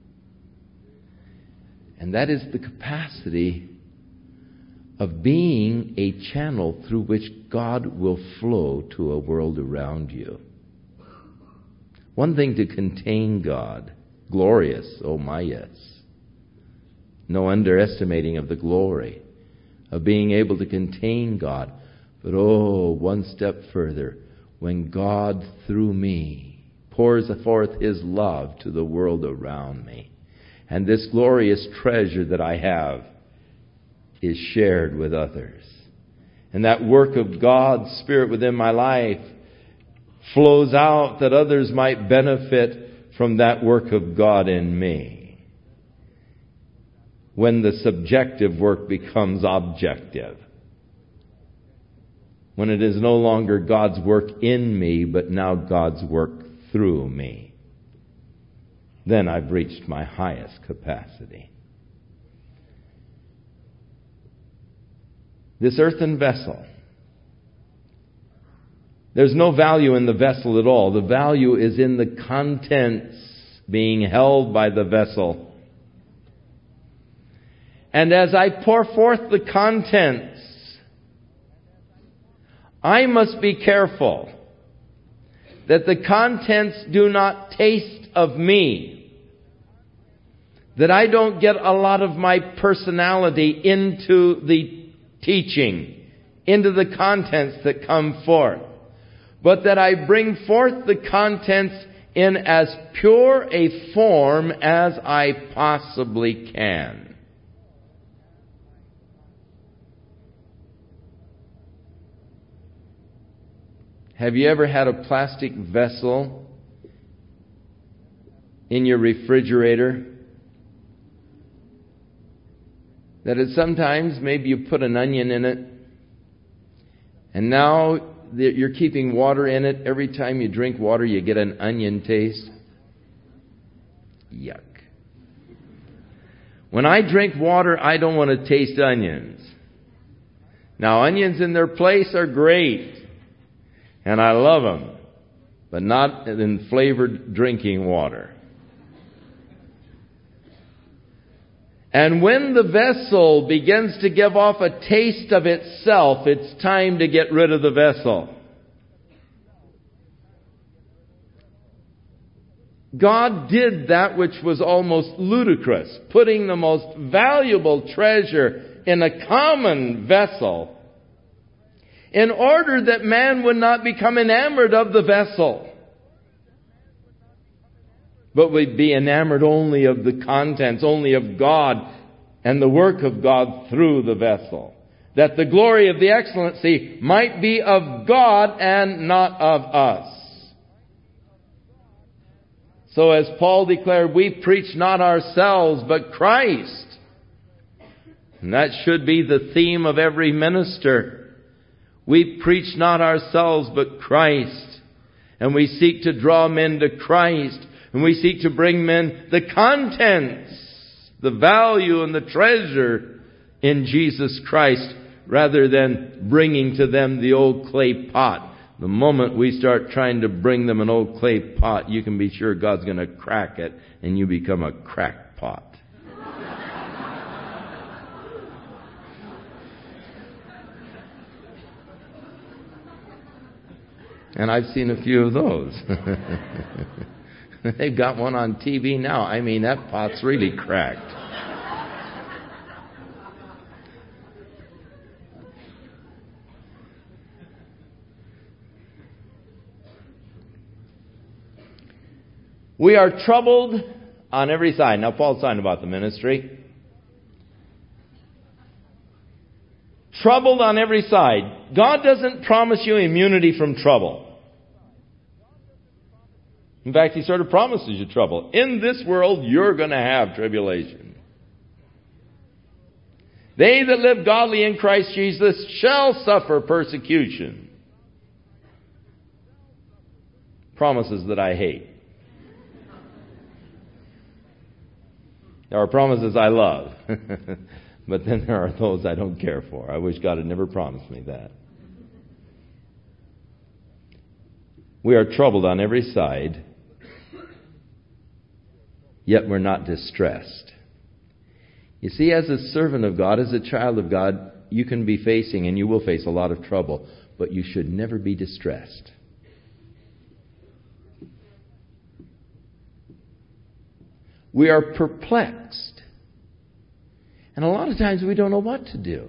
And that is the capacity of being a channel through which God will flow to a world around you. One thing to contain God. Glorious, oh my yes. No underestimating of the glory of being able to contain God. But one step further. When God, through me, pours forth His love to the world around me. And this glorious treasure that I have is shared with others. And that work of God's Spirit within my life flows out that others might benefit from that work of God in me. When the subjective work becomes objective. When it is no longer God's work in me, but now God's work through me. Then I've reached my highest capacity. This earthen vessel. There's no value in the vessel at all. The value is in the contents being held by the vessel. And as I pour forth the contents, I must be careful that the contents do not taste of me. That I don't get a lot of my personality into the teaching, into the contents that come forth. But that I bring forth the contents in as pure a form as I possibly can. Have you ever had a plastic vessel in your refrigerator That is sometimes maybe you put an onion in it, and now that you're keeping water in it, every time you drink water you get an onion taste? Yuck. When I drink water, I don't want to taste onions. Now, onions in their place are great, and I love them, but not in flavored drinking water. And when the vessel begins to give off a taste of itself, it's time to get rid of the vessel. God did that which was almost ludicrous, putting the most valuable treasure in a common vessel, in order that man would not become enamored of the vessel, but would be enamored only of the contents, only of God and the work of God through the vessel. That the glory of the excellency might be of God and not of us. So as Paul declared, we preach not ourselves, but Christ. And that should be the theme of every minister. We preach not ourselves, but Christ. And we seek to draw men to Christ. And we seek to bring men the contents, the value and the treasure in Jesus Christ, rather than bringing to them the old clay pot. The moment we start trying to bring them an old clay pot, you can be sure God's going to crack it and you become a crackpot. And I've seen a few of those. They've got one on TV now. I mean, that pot's really cracked. We are troubled on every side. Now, Paul's talking about the ministry. Troubled on every side. God doesn't promise you immunity from trouble. In fact, He sort of promises you trouble. In this world, you're going to have tribulation. They that live godly in Christ Jesus shall suffer persecution. Promises that I hate. There are promises I love. But then there are those I don't care for. I wish God had never promised me that. We are troubled on every side, yet we're not distressed. You see, as a servant of God, as a child of God, you can be facing, and you will face, a lot of trouble, but you should never be distressed. We are perplexed. And a lot of times we don't know what to do.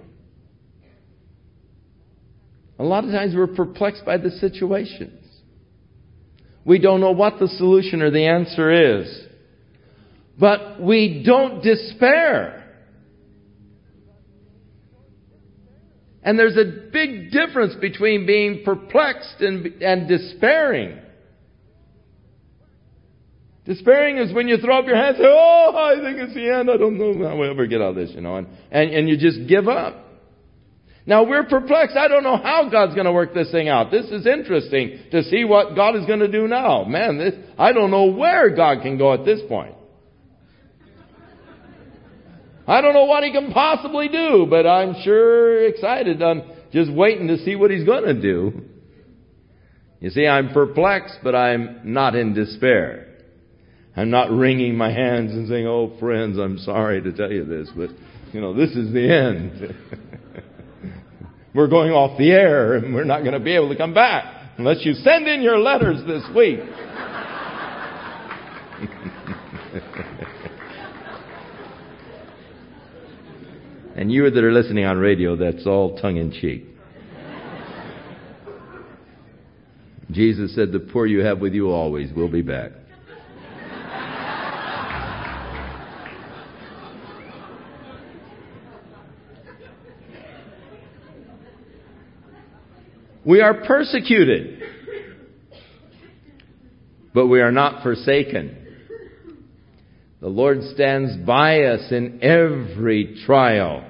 A lot of times we're perplexed by the situations. We don't know what the solution or the answer is. But we don't despair. And there's a big difference between being perplexed and despairing. Despairing is when you throw up your hands and say, oh, I think it's the end. I don't know how we'll ever get out of this, and you just give up. Now, we're perplexed. I don't know how God's going to work this thing out. This is interesting to see what God is going to do now. Man, I don't know where God can go at this point. I don't know what He can possibly do, but I'm sure excited. I'm just waiting to see what He's going to do. You see, I'm perplexed, but I'm not in despair. I'm not wringing my hands and saying, oh, friends, I'm sorry to tell you this, but, this is the end. We're going off the air, and we're not going to be able to come back unless you send in your letters this week. And you that are listening on radio, that's all tongue-in-cheek. Jesus said, the poor you have with you always will be back. We are persecuted, but we are not forsaken. The Lord stands by us in every trial.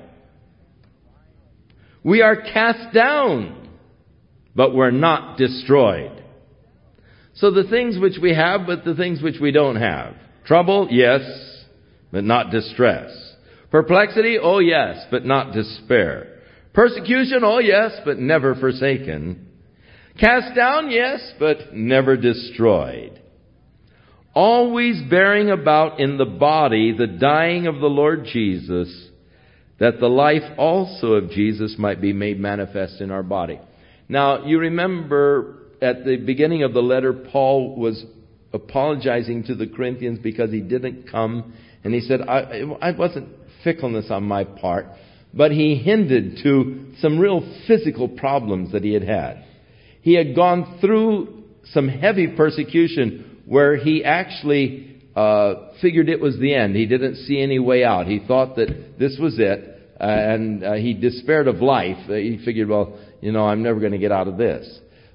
We are cast down, but we're not destroyed. So the things which we have, but the things which we don't have. Trouble, yes, but not distress. Perplexity, oh yes, but not despair. Persecution, oh yes, but never forsaken. Cast down, yes, but never destroyed. Always bearing about in the body the dying of the Lord Jesus, that the life also of Jesus might be made manifest in our body. Now, you remember at the beginning of the letter, Paul was apologizing to the Corinthians because he didn't come. And he said, I wasn't fickleness on my part, but he hinted to some real physical problems that he had had. He had gone through some heavy persecution where he actually figured it was the end. He didn't see any way out. He thought that this was it, and he despaired of life. He figured, well, I'm never going to get out of this.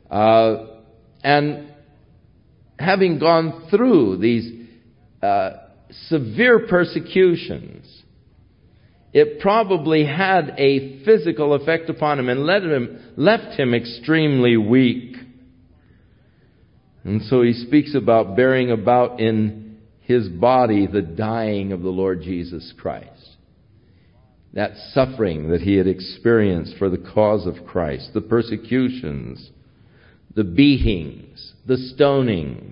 And having gone through these severe persecutions, it probably had a physical effect upon him and left him extremely weak. And so he speaks about bearing about in his body the dying of the Lord Jesus Christ. That suffering that he had experienced for the cause of Christ, the persecutions, the beatings, the stonings.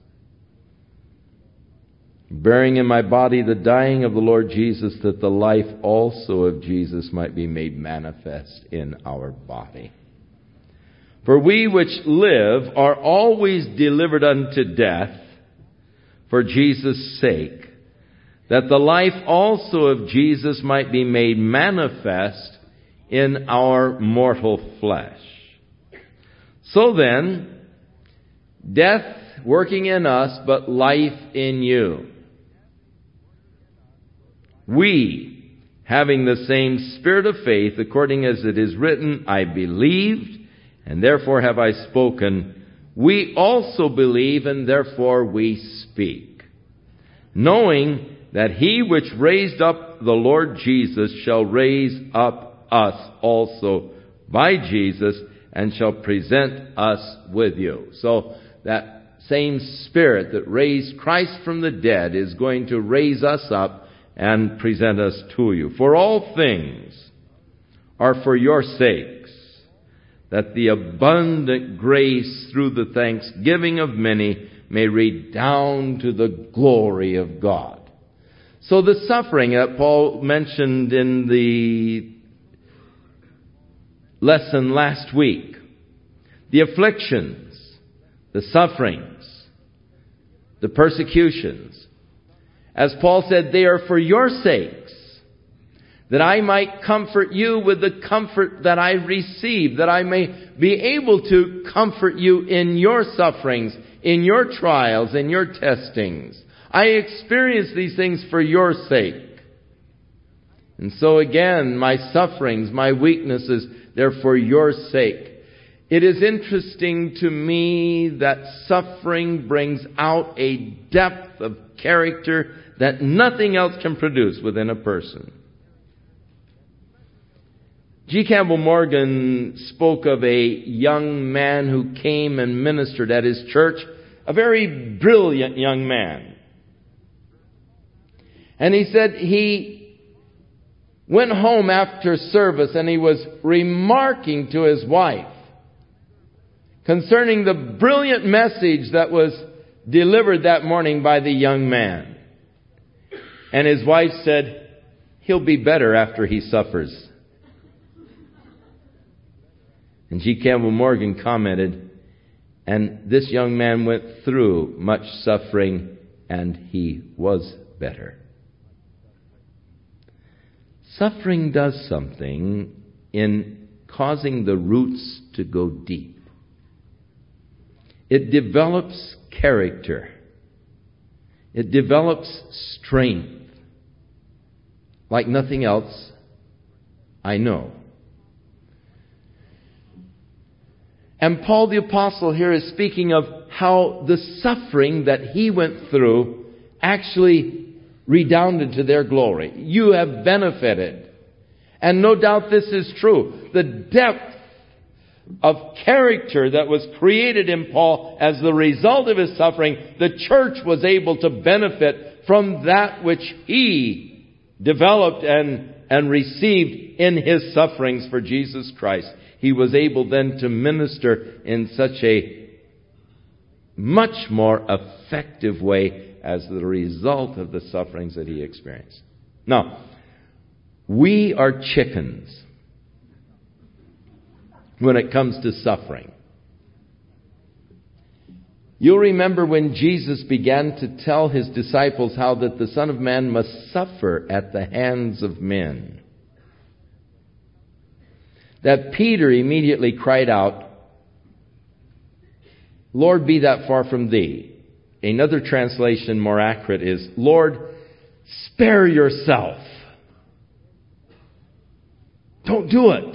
Bearing in my body the dying of the Lord Jesus, that the life also of Jesus might be made manifest in our body. For we which live are always delivered unto death for Jesus' sake, that the life also of Jesus might be made manifest in our mortal flesh. So then, death working in us, but life in you. We, having the same spirit of faith, according as it is written, I believed, and therefore have I spoken. We also believe, and therefore we speak, knowing that he which raised up the Lord Jesus shall raise up us also by Jesus, and shall present us with you. So that same Spirit that raised Christ from the dead is going to raise us up and present us to you. For all things are for your sakes, that the abundant grace through the thanksgiving of many may redound to the glory of God. So the suffering that Paul mentioned in the lesson last week, the afflictions, the sufferings, the persecutions, as Paul said, they are for your sakes, that I might comfort you with the comfort that I received, that I may be able to comfort you in your sufferings, in your trials, in your testings. I experience these things for your sake. And so again, my sufferings, my weaknesses, they're for your sake. It is interesting to me that suffering brings out a depth of character that nothing else can produce within a person. G. Campbell Morgan spoke of a young man who came and ministered at his church, a very brilliant young man. And he said he went home after service and he was remarking to his wife concerning the brilliant message that was delivered that morning by the young man. And his wife said, he'll be better after he suffers. And G. Campbell Morgan commented, and this young man went through much suffering and he was better. Suffering does something in causing the roots to go deep. It develops character. It develops strength like nothing else I know. And Paul the Apostle here is speaking of how the suffering that he went through actually redounded to their glory. You have benefited. And no doubt this is true. The depth of character that was created in Paul as the result of his suffering, the church was able to benefit from that which he developed and received in his sufferings for Jesus Christ. He was able then to minister in such a much more effective way as the result of the sufferings that he experienced. Now, we are chickens when it comes to suffering. You'll remember when Jesus began to tell his disciples how that the Son of Man must suffer at the hands of men, that Peter immediately cried out, "Lord, be that far from thee." Another translation, more accurate, is, "Lord, spare yourself. Don't do it."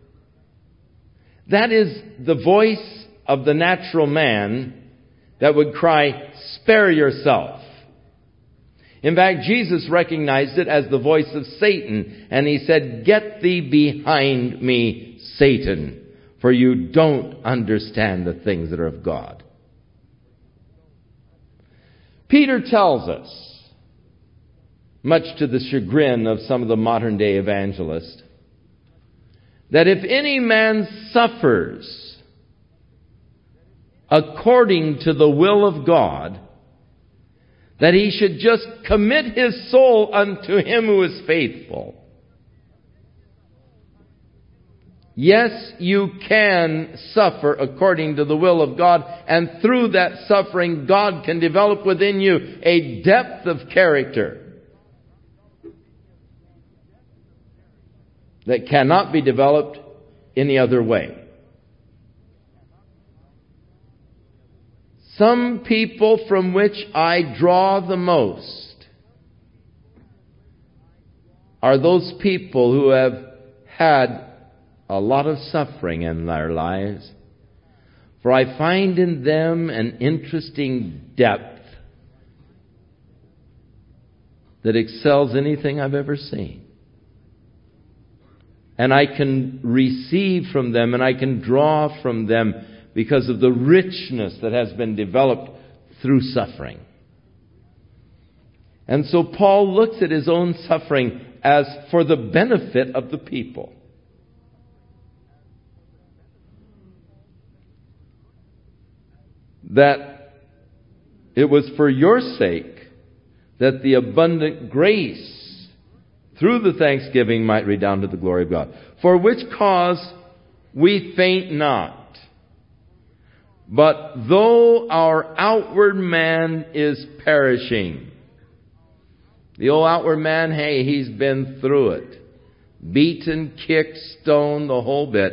That is the voice of the natural man that would cry, "Spare yourself." In fact, Jesus recognized it as the voice of Satan, and he said, "Get thee behind me, Satan, for you don't understand the things that are of God." Peter tells us, much to the chagrin of some of the modern day evangelists, that if any man suffers according to the will of God, that he should just commit his soul unto him who is faithful. Yes, you can suffer according to the will of God, and through that suffering, God can develop within you a depth of character that cannot be developed any other way. Some people from which I draw the most are those people who have had a lot of suffering in their lives, for I find in them an interesting depth that excels anything I've ever seen. And I can receive from them and I can draw from them because of the richness that has been developed through suffering. And so Paul looks at his own suffering as for the benefit of the people. That it was for your sake that the abundant grace through the thanksgiving might redound to the glory of God. For which cause we faint not. But though our outward man is perishing. The old outward man, hey, he's been through it. Beaten, kicked, stoned, the whole bit.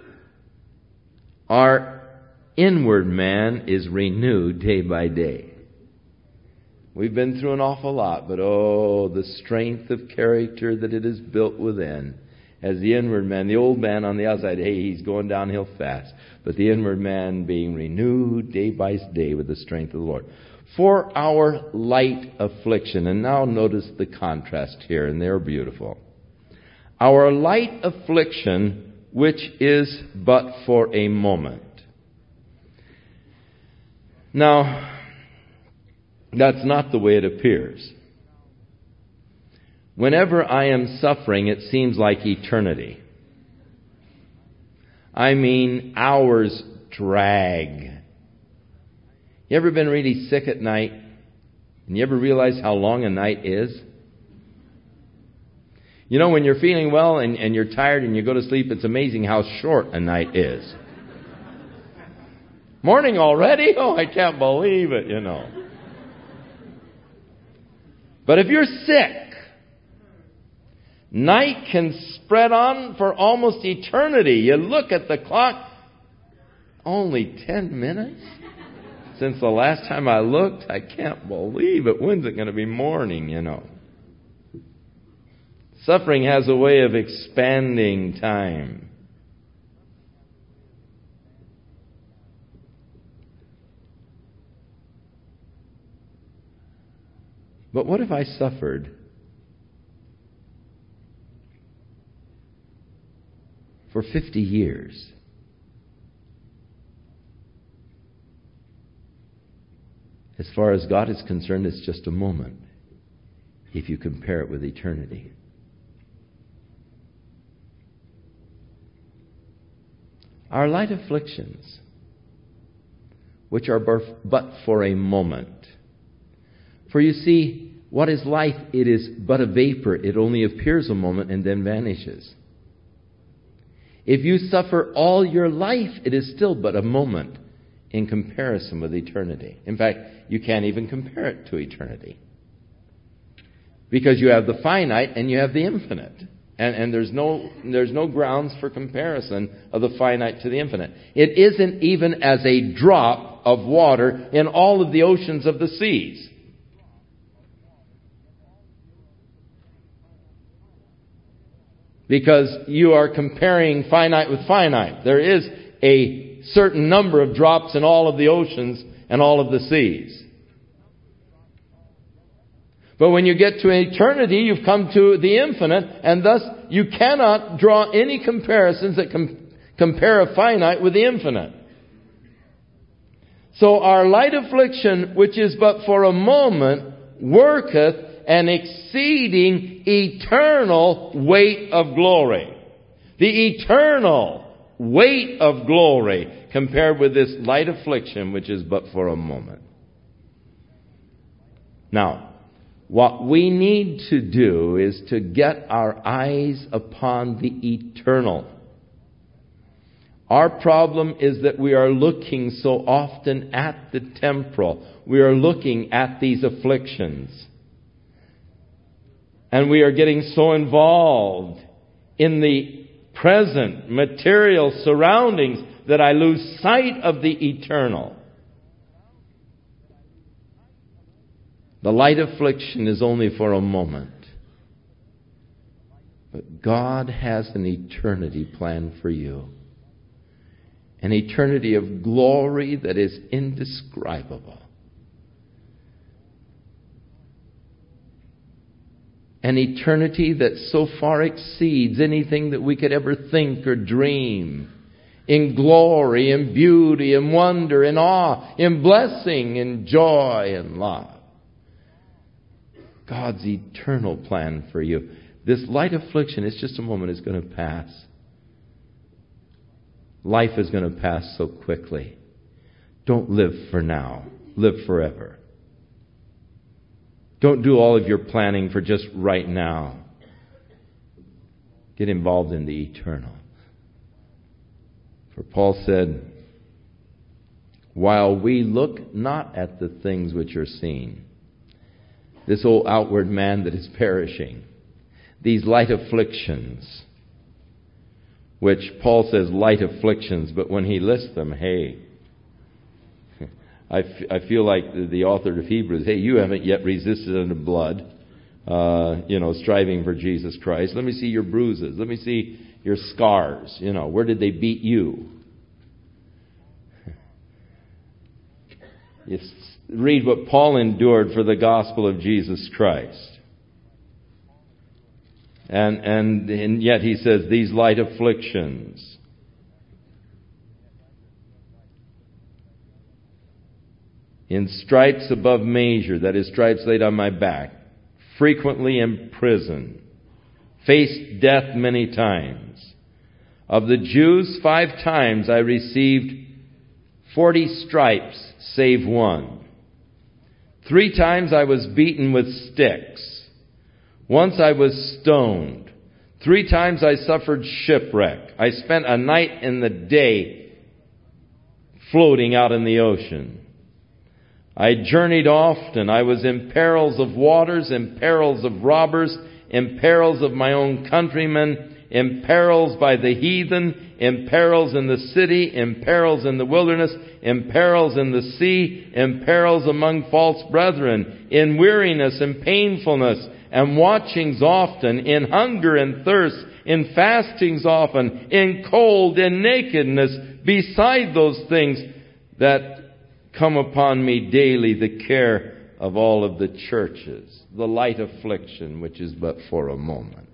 Our inward man is renewed day by day. We've been through an awful lot, but oh, the strength of character that it is built within. As the inward man, the old man on the outside, hey, he's going downhill fast. But the inward man being renewed day by day with the strength of the Lord. For our light affliction, and now notice the contrast here, and they're beautiful. Our light affliction, which is but for a moment. Now, that's not the way it appears. Whenever I am suffering, it seems like eternity. I mean, hours drag. You ever been really sick at night? And you ever realize how long a night is? You know, when you're feeling well and you're tired and you go to sleep, it's amazing how short a night is. Morning already? Oh, I can't believe it, you know. But if you're sick, night can spread on for almost eternity. You look at the clock, only 10 minutes? Since the last time I looked, I can't believe it. When's it going to be morning, you know? Suffering has a way of expanding time. But what if I suffered for 50 years? As far as God is concerned, it's just a moment if you compare it with eternity. Our light afflictions, which are but for a moment. For you see, what is life? It is but a vapor. It only appears a moment and then vanishes. If you suffer all your life, it is still but a moment in comparison with eternity. In fact, you can't even compare it to eternity. Because you have the finite and you have the infinite. And there's no grounds for comparison of the finite to the infinite. It isn't even as a drop of water in all of the oceans of the seas. Because you are comparing finite with finite. There is a certain number of drops in all of the oceans and all of the seas. But when you get to eternity, you've come to the infinite, and thus you cannot draw any comparisons that compare a finite with the infinite. So our light affliction, which is but for a moment, worketh an exceeding eternal weight of glory. The eternal weight of glory compared with this light affliction, which is but for a moment. Now, what we need to do is to get our eyes upon the eternal. Our problem is that we are looking so often at the temporal. We are looking at these afflictions. And we are getting so involved in the present material surroundings that I lose sight of the eternal. The light affliction is only for a moment. But God has an eternity planned for you. An eternity of glory that is indescribable. An eternity that so far exceeds anything that we could ever think or dream. In glory, in beauty, in wonder, in awe, in blessing, in joy, and love. God's eternal plan for you. This light affliction, it's just a moment, it's going to pass. Life is going to pass so quickly. Don't live for now. Live forever. Don't do all of your planning for just right now. Get involved in the eternal. For Paul said, while we look not at the things which are seen, this old outward man that is perishing, these light afflictions, which Paul says light afflictions, but when he lists them, hey, I feel like the author of Hebrews, hey, you haven't yet resisted unto blood, striving for Jesus Christ. Let me see your bruises. Let me see your scars. Where did they beat you? You read what Paul endured for the gospel of Jesus Christ. And yet he says, these light afflictions. In stripes above measure, that is, stripes laid on my back, frequently in prison, faced death many times. Of the Jews, 5 times I received 40 stripes, save one. 3 times I was beaten with sticks. Once I was stoned. 3 times I suffered shipwreck. I spent a night and the day floating out in the ocean. I journeyed often. I was in perils of waters, in perils of robbers, in perils of my own countrymen, in perils by the heathen, in perils in the city, in perils in the wilderness, in perils in the sea, in perils among false brethren, in weariness and painfulness, and watchings often, in hunger and thirst, in fastings often, in cold and nakedness, beside those things that come upon me daily, the care of all of the churches, the light affliction, which is but for a moment.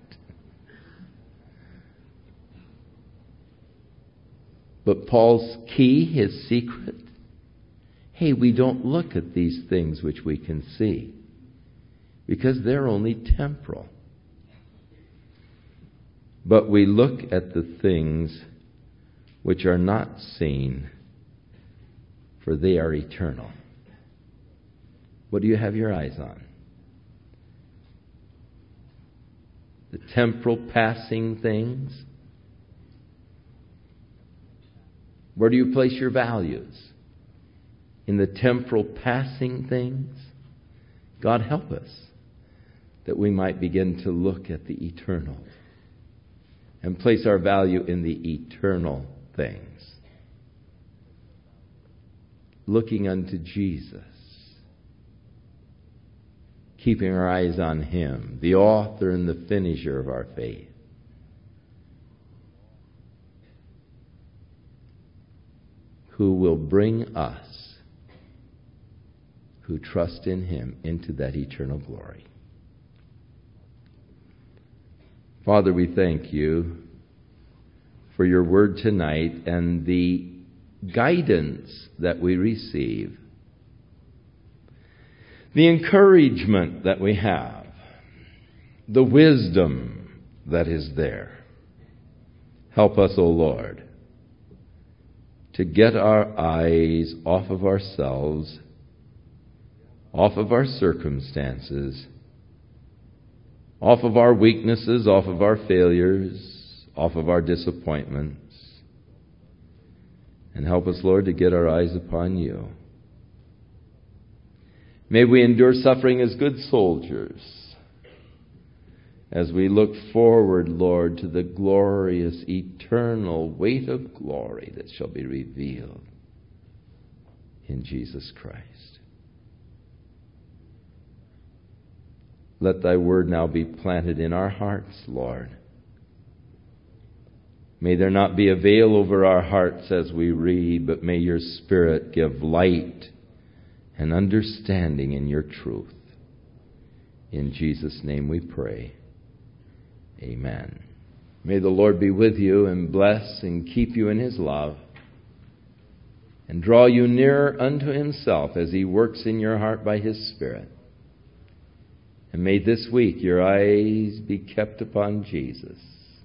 But Paul's key, his secret, hey, we don't look at these things which we can see, because they're only temporal. But we look at the things which are not seen, for they are eternal. What do you have your eyes on? The temporal passing things? Where do you place your values? In the temporal passing things? God help us that we might begin to look at the eternal and place our value in the eternal things. Looking unto Jesus. Keeping our eyes on Him, the author and the finisher of our faith. Who will bring us, who trust in Him, into that eternal glory. Father, we thank You for Your word tonight and the guidance that we receive, the encouragement that we have, the wisdom that is there. Help us, O Lord, to get our eyes off of ourselves, off of our circumstances, off of our weaknesses, off of our failures, off of our disappointments. And help us, Lord, to get our eyes upon You. May we endure suffering as good soldiers, as we look forward, Lord, to the glorious, eternal weight of glory that shall be revealed in Jesus Christ. Let Thy word now be planted in our hearts, Lord. May there not be a veil over our hearts as we read, but may Your Spirit give light and understanding in Your truth. In Jesus' name we pray. Amen. May the Lord be with you and bless and keep you in His love and draw you nearer unto Himself as He works in your heart by His Spirit. And may this week your eyes be kept upon Jesus,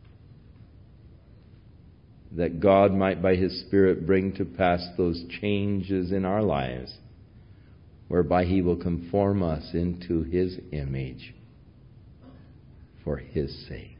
that God might by His Spirit bring to pass those changes in our lives whereby He will conform us into His image for His sake.